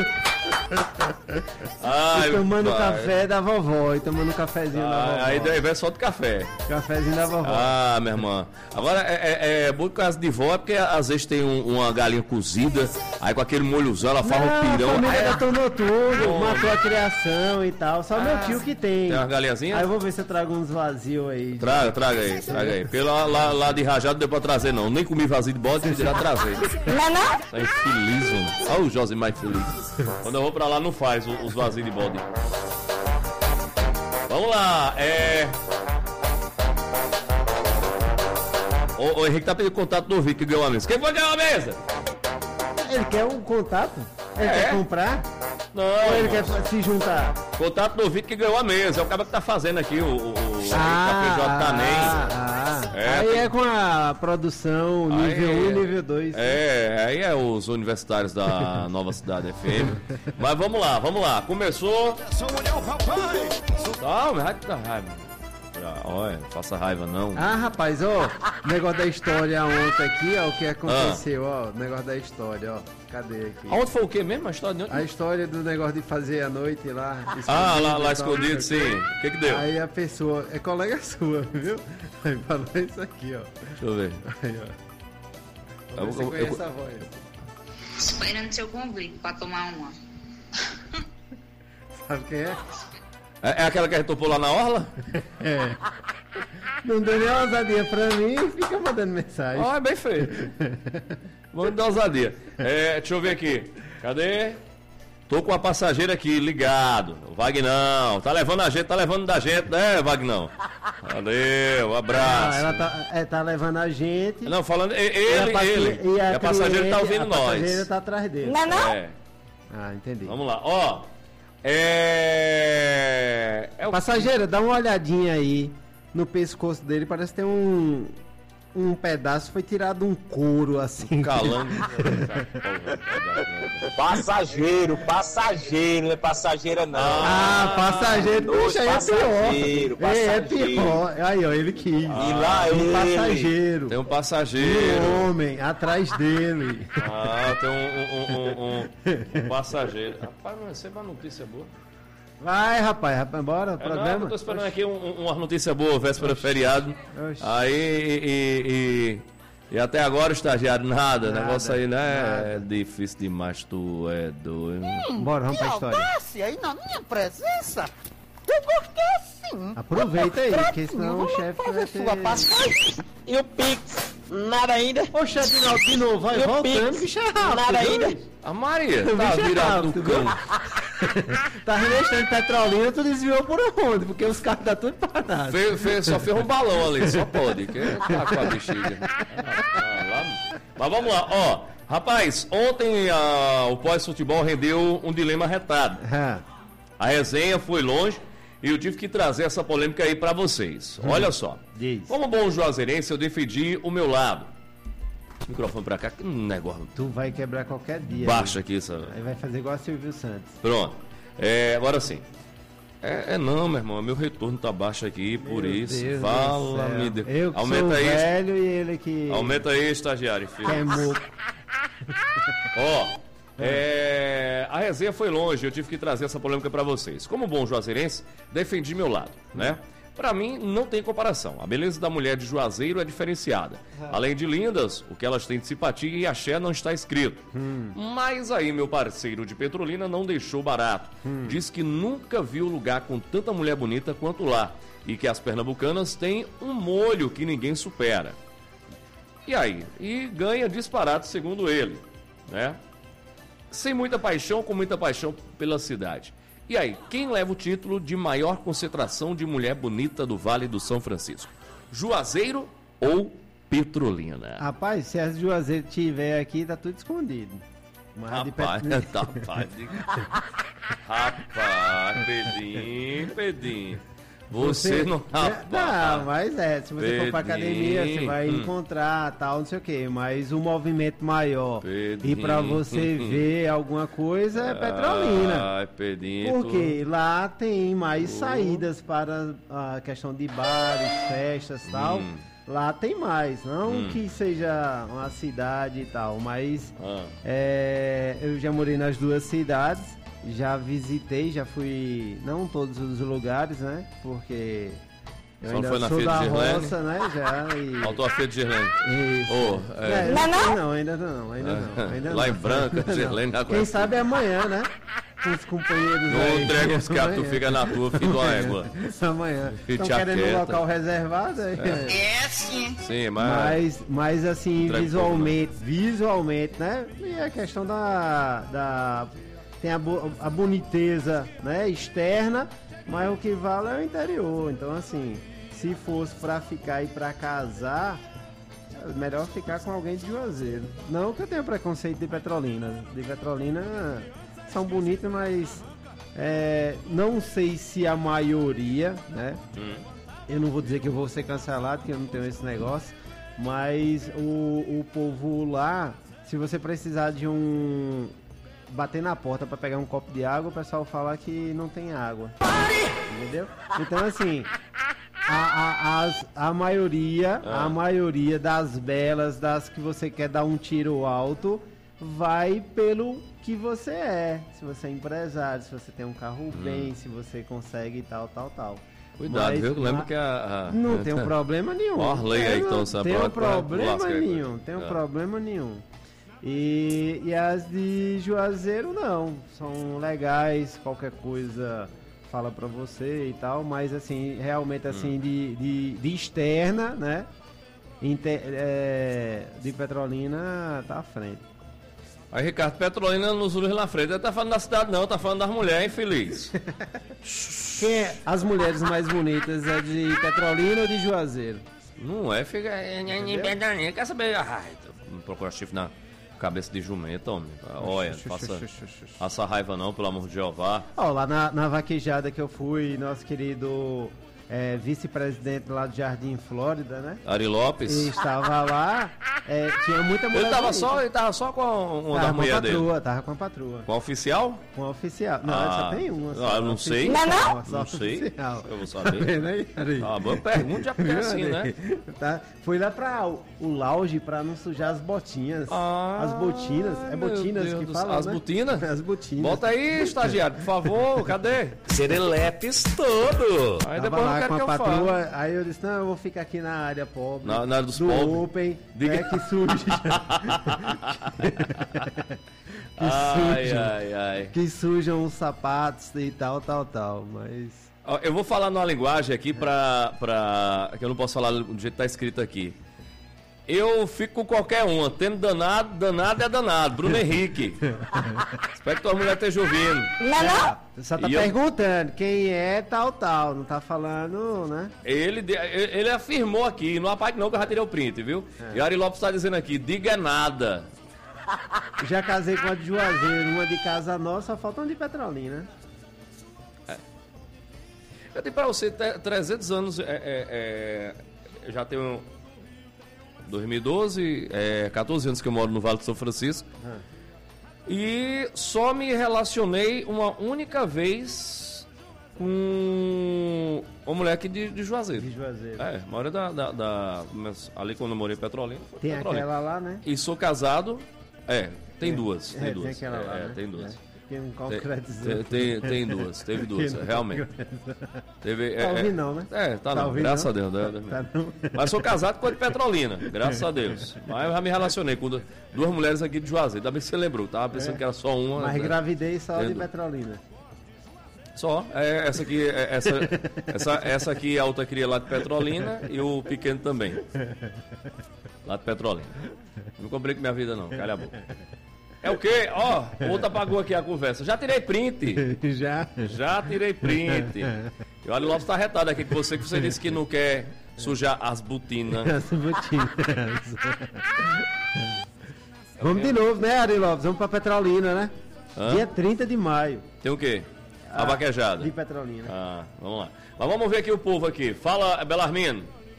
Speaker 18: Ai,
Speaker 20: e tomando
Speaker 18: pai.
Speaker 20: café da vovó, e tomando um cafezinho ah, da vovó.
Speaker 18: Aí daí vai só de café.
Speaker 20: Cafézinho da vovó.
Speaker 18: Ah, minha irmã. Agora, é, é, é bom que caso de vó é porque às vezes tem um, uma galinha cozida, aí com aquele molhozão ela faz um pirão.
Speaker 20: A família
Speaker 18: aí,
Speaker 20: já tornou tudo,
Speaker 18: bom,
Speaker 20: matou a criação e tal. Só ah, meu tio que tem.
Speaker 18: Tem uma galinhazinha?
Speaker 20: Aí eu vou ver se eu trago uns vazios aí.
Speaker 18: Traga, traga aí, traga aí. Pelo lá, lá de Rajado não deu pra trazer não. Nem comi vazio de bode, me dirá trazer.
Speaker 14: Não, não?
Speaker 18: Tá infeliz, mano. Olha o José mais feliz. Quando eu vou pra lá não faz os vazios de bode. Vamos lá, é... O, o Henrique tá pedindo contato do Vic que ganhou a mesa. Quem foi ganhar a mesa?
Speaker 20: Ele quer um contato? Ele
Speaker 18: é?
Speaker 20: quer comprar?
Speaker 18: Não.
Speaker 20: Ou ele quer se juntar?
Speaker 18: Contato do Vic que ganhou a mesa. É o cara que tá fazendo aqui o... o, o
Speaker 20: ah,
Speaker 18: tá nem.
Speaker 20: Ah, é, aí tem... é com a produção nível um e nível dois.
Speaker 18: É, aí é os universitários da Nova Cidade F M. Mas vamos lá, vamos lá. Começou... Calma, vai te dar raiva. Olha, não faça raiva não.
Speaker 20: Ah, rapaz, ó, o negócio da história ontem aqui, ó, o que aconteceu, ah. ó, o negócio da história, ó, cadê aqui?
Speaker 18: Aonde foi o quê mesmo? A história de ontem?
Speaker 20: A história do negócio de fazer a noite lá.
Speaker 18: Ah, lá, lá escondido, sim. O que que deu?
Speaker 20: Aí a pessoa, é colega sua, viu? Aí falou isso aqui, ó.
Speaker 18: Deixa eu ver.
Speaker 20: Aí, ó.
Speaker 18: Eu,
Speaker 20: você
Speaker 18: eu,
Speaker 20: conhece
Speaker 18: eu...
Speaker 20: a voz.
Speaker 21: Esperando seu convite pra tomar uma.
Speaker 20: Sabe quem é?
Speaker 18: É, é aquela que a gente topou lá na orla?
Speaker 20: É. Não deu nem ousadia pra mim e fica mandando mensagem.
Speaker 18: Ó, oh, é bem feito. Vamos dar ousadia. É, deixa eu ver aqui. Cadê? Tô com a passageira aqui, ligado. O Vagnão. Tá levando a gente, tá levando da gente, né, Vagnão? Valeu, um abraço.
Speaker 20: Ah, ela tá, é, tá levando a gente.
Speaker 18: Não, falando. Ele, ele.
Speaker 20: E a,
Speaker 18: e a passageira tá ouvindo
Speaker 20: a
Speaker 18: nós.
Speaker 20: A passageira tá atrás dele.
Speaker 14: Não, não?
Speaker 18: É.
Speaker 20: Ah, entendi.
Speaker 18: Vamos lá, ó. É... é o...
Speaker 20: Passageira, dá uma olhadinha aí no pescoço dele, parece que tem um um pedaço, foi tirado um couro assim.
Speaker 18: Um calango.
Speaker 22: Passageiro, passageiro, não é passageira não.
Speaker 20: Ah, passageiro, puxa, aí é
Speaker 22: passageiro,
Speaker 20: pior.
Speaker 22: passageiro.
Speaker 20: É, é pior. Aí, ó, ele quis.
Speaker 22: Ah, e lá
Speaker 20: um
Speaker 22: ele.
Speaker 20: passageiro.
Speaker 18: Tem um passageiro.
Speaker 20: Um homem atrás dele.
Speaker 18: Ah, tem um, um, um, um, um passageiro. Rapaz, não receba uma notícia boa.
Speaker 20: Vai, rapaz, rapaz, bora,
Speaker 18: é,
Speaker 20: programa.
Speaker 18: Não, eu tô esperando aqui um, um, uma notícia boa, véspera Oxi. feriado. Oxi. Aí, e, e, e até agora, estagiário, nada. nada negócio aí, né? Nada. É difícil demais, tu é doido.
Speaker 14: Hum,
Speaker 20: bora, vamos pra história.
Speaker 14: Audácia aí na minha presença. Eu gostei sim.
Speaker 20: Aproveita aí, porque senão o chefe vai ter...
Speaker 14: Sua passagem. E o Pix? Nada ainda.
Speaker 20: Ô, chefe, de novo, vai
Speaker 14: e
Speaker 20: voltando, bicho é rápido.
Speaker 14: Nada ainda.
Speaker 18: A Maria tá virado do cano.
Speaker 20: Tá restando Petrolina, tu desviou por onde? Porque os carros tá tudo parados.
Speaker 18: Fe, fe, só fez um balão ali, só pode. Que tá com a bexiga. Ah, lá. Mas vamos lá, ó. Rapaz, ontem ah, o pós-futebol rendeu um dilema retado.
Speaker 20: Ah.
Speaker 18: A resenha foi longe e eu tive que trazer essa polêmica aí pra vocês. Hum. Olha só.
Speaker 20: Diz.
Speaker 18: Como bom juazeirense, eu defendi o meu lado. Microfone pra cá, que negócio.
Speaker 20: Tu vai quebrar qualquer dia.
Speaker 18: Baixa aqui, sabe?
Speaker 20: Aí vai fazer igual a Silvio Santos.
Speaker 18: Pronto. É, agora sim. É, é não, meu irmão. Meu retorno tá baixo aqui, por meu isso. Deus Fala-me Deus.
Speaker 20: Eu que
Speaker 18: aumenta
Speaker 20: sou
Speaker 18: aí.
Speaker 20: velho e ele que...
Speaker 18: Aumenta aí, estagiário, filho.
Speaker 20: É moco.
Speaker 18: Ó, É, a resenha foi longe, eu tive que trazer essa polêmica para vocês. Como bom juazeirense, defendi meu lado, né? Para mim, não tem comparação. A beleza da mulher de Juazeiro é diferenciada. Além de lindas, o que elas têm de simpatia e axé não está escrito. Hum. Mas aí, meu parceiro de Petrolina não deixou barato. Hum. Diz que nunca viu lugar com tanta mulher bonita quanto lá. E que as pernambucanas têm um molho que ninguém supera. E aí? E ganha disparado, segundo ele, né? Sem muita paixão, com muita paixão pela cidade. E aí, quem leva o título de maior concentração de mulher bonita do Vale do São Francisco? Juazeiro ou Petrolina?
Speaker 20: Rapaz, se a Juazeiro tiver aqui, tá tudo escondido. Mas
Speaker 18: rapaz, de Pet... rapaz, de... rapaz, Pedrinho, Pedrinho. Você, você não... Rapaz,
Speaker 20: não, mas é, se você Pedrinho, for pra academia, você vai hum. encontrar, tal, não sei o quê. Mas o movimento maior Pedrinho, e pra você hum. ver alguma coisa é Petrolina.
Speaker 18: Ai, Pedrinho.
Speaker 20: Porque lá tem mais oh. saídas para a questão de bares, festas e tal. Hum. Lá tem mais, não hum. que seja uma cidade e tal, mas ah. é, eu já morei nas duas cidades. Já visitei, já fui, não todos os lugares, né? Porque eu
Speaker 18: Só
Speaker 20: ainda
Speaker 18: foi na
Speaker 20: sou
Speaker 18: feira
Speaker 20: da
Speaker 18: de
Speaker 20: roça, né? Já, e...
Speaker 18: Faltou a feira de Girlene.
Speaker 20: Isso.
Speaker 18: Oh, é.
Speaker 20: Não, não? não, ainda não, ainda não. Ainda
Speaker 18: Lá
Speaker 20: não.
Speaker 18: em Branca, Girlene.
Speaker 20: Quem sabe amanhã, né? Com os companheiros
Speaker 18: não
Speaker 20: aí.
Speaker 18: Não entrega os caras, tu fica na tua, filho da égua.
Speaker 20: Amanhã. Estão querendo um local reservado?
Speaker 18: É,
Speaker 21: é sim.
Speaker 18: Sim, mas...
Speaker 20: Mas, mas assim, visualmente, visualmente, né? E a questão da... da tem a, a boniteza, né, externa, mas o que vale é o interior. Então, assim, se fosse pra ficar e pra casar, é melhor ficar com alguém de Juazeiro. Não que eu tenha preconceito de Petrolina. De Petrolina são bonitas, mas é, não sei se a maioria, né? Hum. Eu não vou dizer que eu vou ser cancelado, porque eu não tenho esse negócio, mas o, o povo lá, se você precisar de um... bater na porta para pegar um copo de água, o pessoal fala que não tem água. Entendeu? Então, assim, a, a, as, a maioria, ah. a maioria das belas, das que você quer dar um tiro alto, vai pelo que você é. Se você é empresário, se você tem um carro hum. bem, se você consegue tal, tal, tal.
Speaker 18: Cuidado,
Speaker 20: Mas,
Speaker 18: viu? Lembra que a... a...
Speaker 20: Não tem um problema nenhum.
Speaker 18: Orley aí, então,
Speaker 20: sabe? Tem um problema nenhum, tem um
Speaker 18: é.
Speaker 20: problema nenhum. E, e as de Juazeiro não, são legais, qualquer coisa fala pra você e tal, mas assim, realmente assim, hum. de, de, de externa, né, Inter, é, de Petrolina tá à frente.
Speaker 18: Aí, Ricardo, Petrolina nos luz na frente, ele tá falando da cidade não, tá falando das mulheres, infeliz.
Speaker 20: Quem é as mulheres mais bonitas, é de Petrolina ou de Juazeiro?
Speaker 18: Não é, fica... Petrolina, quer saber? Ai, não procura chifre na... cabeça de jumento, homem. Olha, faça, faça raiva não, pelo amor de Jeová.
Speaker 20: Ó, lá na, na vaquejada que eu fui, nosso querido é, vice-presidente lá do Jardim Flórida, né?
Speaker 18: Ari Lopes.
Speaker 20: E estava lá, é, tinha muita mulher.
Speaker 18: Ele tava só, ele tava só com uma da mulher dele.
Speaker 20: Patroa, tava com a patroa.
Speaker 18: Com a oficial?
Speaker 20: Com a oficial. Não,
Speaker 18: ah,
Speaker 20: só tem uma. Só,
Speaker 18: ah, eu não sei.
Speaker 20: Não,
Speaker 18: não? Não sei.
Speaker 20: Oficial.
Speaker 18: Eu vou saber.
Speaker 20: Tá vendo aí, Ari?
Speaker 18: Ah, boa pergunta, já fica assim, né?
Speaker 20: Tá. Fui lá para o, o lounge para não sujar as botinhas.
Speaker 18: Ah,
Speaker 20: as botinas. É botinas que fala,
Speaker 18: As
Speaker 20: né?
Speaker 18: botinas?
Speaker 20: As botinas.
Speaker 18: Bota aí, estagiário, por favor. Cadê?
Speaker 13: Serelepes todo.
Speaker 18: Aí
Speaker 20: Tava
Speaker 18: depois
Speaker 20: lá
Speaker 18: eu quero
Speaker 20: com
Speaker 18: que
Speaker 20: a
Speaker 18: eu
Speaker 20: patroa,
Speaker 18: fale.
Speaker 20: aí eu disse, não, eu vou ficar aqui na área pobre.
Speaker 18: Na, na área dos
Speaker 20: do
Speaker 18: pobres.
Speaker 20: Open,
Speaker 18: Diga...
Speaker 20: né, que suja. que
Speaker 18: ai,
Speaker 20: sujam,
Speaker 18: ai, ai.
Speaker 20: Que sujam os sapatos e tal, tal, tal, mas...
Speaker 18: Eu vou falar numa linguagem aqui pra, pra... que eu não posso falar do jeito que tá escrito aqui. Eu fico com qualquer uma, tendo danado, danado é danado. Bruno Henrique. Espero que tua mulher esteja ouvindo.
Speaker 20: Não, não. Você só tá
Speaker 18: E
Speaker 20: perguntando eu... quem é tal, tal. Não tá falando, né?
Speaker 18: Ele, ele afirmou aqui, não apague não que eu já tirei o print, viu? É. E Ari Lopes tá dizendo aqui, diga nada.
Speaker 20: Já casei com uma de Juazeiro, uma de Casa Nossa, só falta uma de Petrolina.
Speaker 18: É. Eu tenho pra você, trezentos anos, é, é, é, eu já tenho... dois mil e doze, é, catorze anos que eu moro no Vale do São Francisco. Uhum. E só me relacionei uma única vez com uma mulher aqui de, de Juazeiro.
Speaker 20: De Juazeiro.
Speaker 18: É, mora da, da, da... Ali quando eu morei em Petrolina.
Speaker 20: Tem
Speaker 18: Petrolina.
Speaker 20: aquela lá, né?
Speaker 18: E sou casado É, tem duas. Tem
Speaker 20: É,
Speaker 18: duas.
Speaker 20: tem aquela lá,
Speaker 18: é,
Speaker 20: né?
Speaker 18: tem duas.
Speaker 20: É. Que não
Speaker 18: Tem,
Speaker 20: concretizou.
Speaker 18: tem, tem duas, teve duas,
Speaker 20: Que não
Speaker 18: realmente. Teve,
Speaker 20: Tá
Speaker 18: é,
Speaker 20: ouvindo não, né?
Speaker 18: É, tá,
Speaker 20: Tá
Speaker 18: não,
Speaker 20: ouvindo
Speaker 18: graças
Speaker 20: não?
Speaker 18: a Deus. Né?
Speaker 20: Tá não.
Speaker 18: Mas sou casado com a de Petrolina, graças a Deus. Mas eu já me relacionei com duas mulheres aqui de Juazeiro, ainda bem que você lembrou, tava pensando
Speaker 20: É.
Speaker 18: que era só uma.
Speaker 20: Mas
Speaker 18: né?
Speaker 20: gravidez só de
Speaker 18: Tendo.
Speaker 20: Petrolina.
Speaker 18: Só, é, essa aqui, é, essa, essa, essa aqui é a outra cria lá de Petrolina e o pequeno também. Lá de Petrolina. Não complique minha vida não, calha a boca. É o quê? Ó, o outro apagou aqui a conversa. Já tirei print.
Speaker 20: Já?
Speaker 18: Já tirei print. E olha, o Lopes tá retado aqui com você, que você disse que não quer sujar as botinas.
Speaker 20: As botinas. Vamos de novo, né, Ari Lopes? Vamos pra Petrolina, né?
Speaker 18: Hã?
Speaker 20: Dia trinta de maio.
Speaker 18: Tem o quê? A vaquejada.
Speaker 20: De Petrolina.
Speaker 18: Ah, vamos lá. Mas vamos ver aqui o povo aqui. Fala, Belarmino.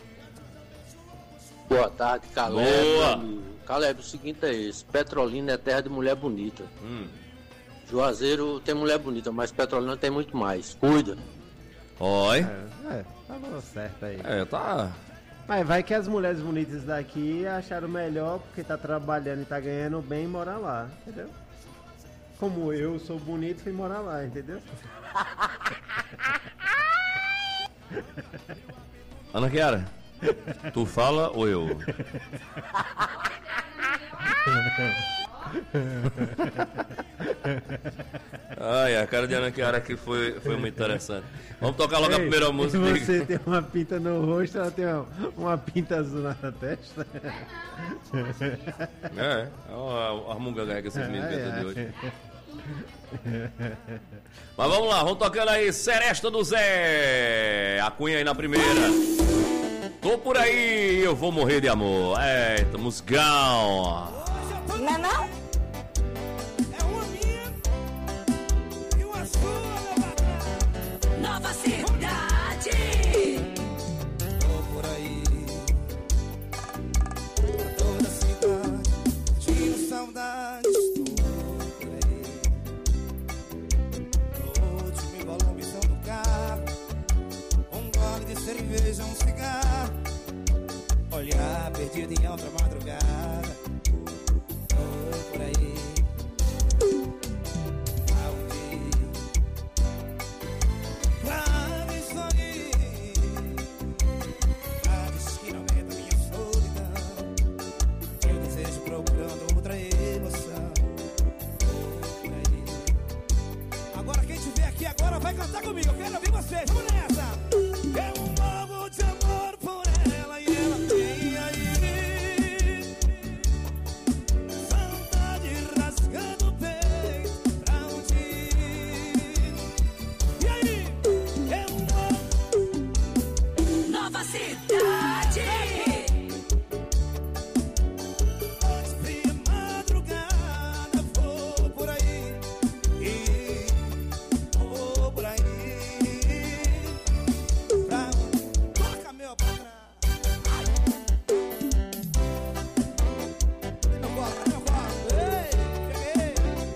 Speaker 9: Boa tarde, Caleb.
Speaker 18: Boa.
Speaker 9: Amigo. Caleb, o seguinte é esse. Petrolina é terra de mulher bonita.
Speaker 18: Hum.
Speaker 9: Juazeiro tem mulher bonita, mas Petrolina tem muito mais. Cuida.
Speaker 18: Oi.
Speaker 20: É, é, tá certo aí.
Speaker 18: É, tá...
Speaker 20: Mas vai que as mulheres bonitas daqui acharam melhor porque tá trabalhando e tá ganhando bem morar lá, entendeu? Como eu sou bonito, fui morar lá, entendeu?
Speaker 18: Ana Chiara, tu fala ou eu? Ai, a cara de Ana Chiara aqui foi, foi muito interessante. Vamos tocar logo
Speaker 20: Ei,
Speaker 18: a primeira música.
Speaker 20: Você tem uma pinta no rosto, ela tem uma, uma pinta azul na testa.
Speaker 18: É, é uma armunga que esses meninos
Speaker 20: Ah, é.
Speaker 18: de hoje. Mas vamos lá, vamos tocando aí Seresta do Zé. A Cunha aí na primeira. Tô por aí, eu vou morrer de amor. Eita, musicão.
Speaker 14: Não é não?
Speaker 3: Nova Cidade.
Speaker 5: Tô por aí, por toda a cidade, tiro saudades. Tô por aí, no último volumeção do carro, um gole de cerveja, um cigarro, olhar perdido em outra madrugada. Tô por aí. Agora vai cantar comigo, eu quero ouvir vocês, vamos nessa! Eu morro de amor por ela e ela tem aí saudade rasgando o peito pra onde ir. E aí? Eu morro.
Speaker 3: Nova Cidade.
Speaker 5: Noite fria, madrugada, vou por aí e vou por aí. Pra... Toca, meu patrão. Meu colo, meu colo. Ei, cheguei.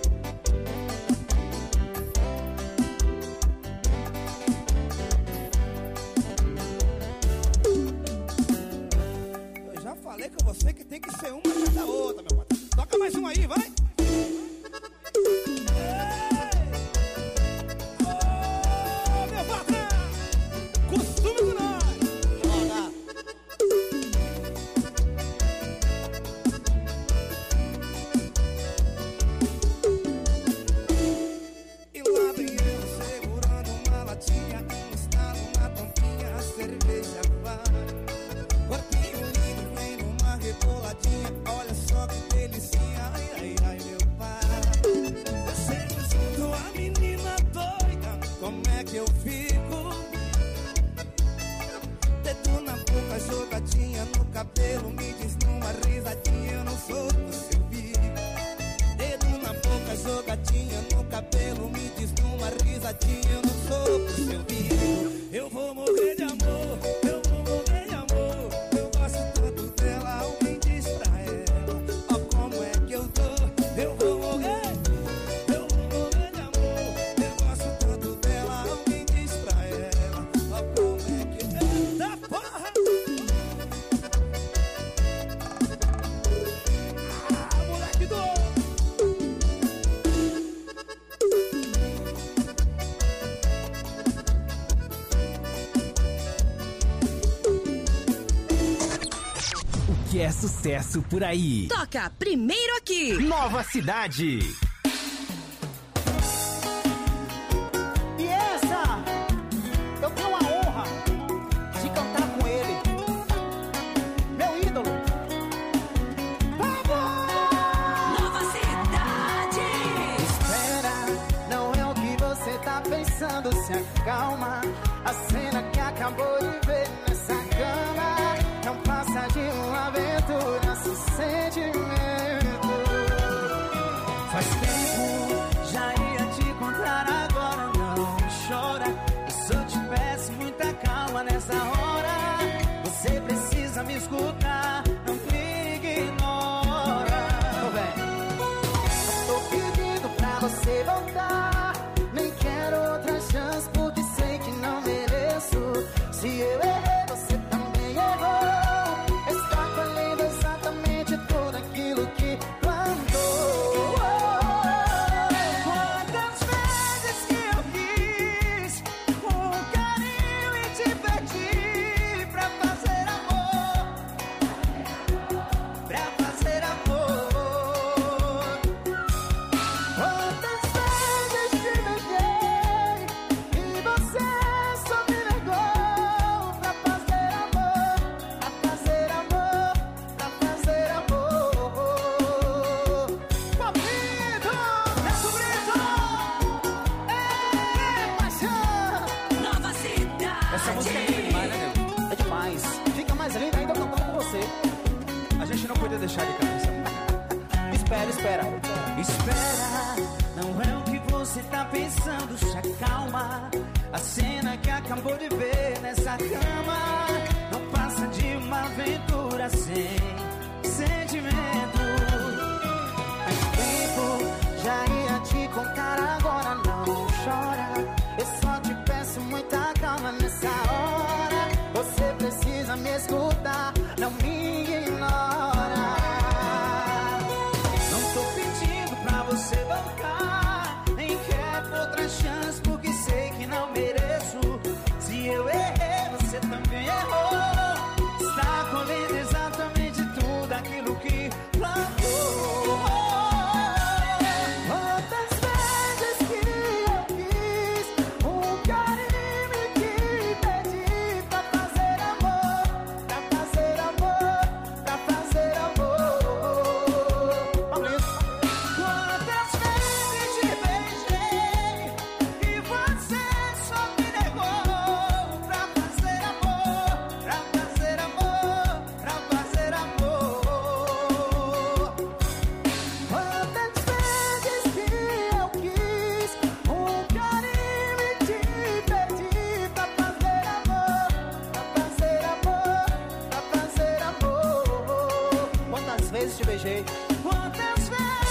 Speaker 5: Eu já falei com você que tem que ser uma atrás da outra, meu patrão. Toca mais um aí, vai. Ô, meu patrão, costume com nós. Joga. E lá vem eu segurando uma latinha, um estalo na tampinha, a cerveja vai. Corpinho lindo, vem numa reboladinha, olha só que delicinha, ai, ai, ai, meu pai. Descendo junto a menina doida, como é que eu fico? Dedo na boca, jogadinha no cabelo, me diz numa risadinha, eu não sou do seu bico. Dedo na boca, jogadinha no cabelo, me diz numa risadinha, eu não sou do seu bico. Eu vou morrer de amor, eu vou morrer de amor, eu gosto tanto dela, alguém diz pra ela, ó como é que eu tô, eu vou morrer, eu vou morrer de amor, eu gosto tanto dela, alguém diz pra ela, ó como é que é, da porra! Ah, moleque doido!
Speaker 4: é sucesso por aí.
Speaker 15: Toca primeiro aqui.
Speaker 4: Nova Cidade.
Speaker 7: E essa, eu tenho a honra de cantar com ele, meu ídolo.
Speaker 19: Nova Cidade.
Speaker 7: Espera, não é o que você tá pensando, se acalma. A cena que acabou de ver nessa cama não passa de uma aventura, esse sentimento. Faz tempo, já ia te encontrar, agora não chora. Eu só te peço muita calma nessa hora. Você precisa me escutar, não me ignora. Tô bem. Eu tô pedindo pra você voltar. Nem quero outra chance porque sei que não mereço. Se eu errei, você também errou. Está colhendo exatamente tudo aquilo que plantou. Quantas vezes que eu quis um carinho e te perdi pra fazer amor, pra fazer amor. Quantas vezes te beijei e você só me negou pra fazer amor, pra fazer amor, pra fazer amor. Papito, Neto Brito, é paixão.
Speaker 19: Nova Cidade.
Speaker 7: Essa música é linda demais, né, nego? É demais. Fica mais linda ainda cantando com você. A gente não podia deixar de cantar essa música. Espera, espera. Espera, não é o que você tá pensando, se acalma. A cena que acabou de ver nessa cama não passa de uma aventura sem sentimento. Faz tempo, já ia te contar, agora não chora. Eu só te peço muita calma nessa hora. Você precisa me escutar, não me ignora. Não tô pedindo pra você voltar, nem quero outra chance porque sei que não mereço. Se eu errei, você também errou. Está colhendo exatamente tudo aquilo que plantou. Quantas vezes que eu quis um carinho e te pedi pra fazer amor, pra fazer amor, pra fazer amor. Quantas vezes te beijei e você só me negou pra fazer amor, pra fazer amor, pra fazer amor. Quantas vezes que eu quis um carinho e te pedi pra fazer amor, pra fazer amor, pra fazer amor. Quantas vezes te beijei? Quantas vezes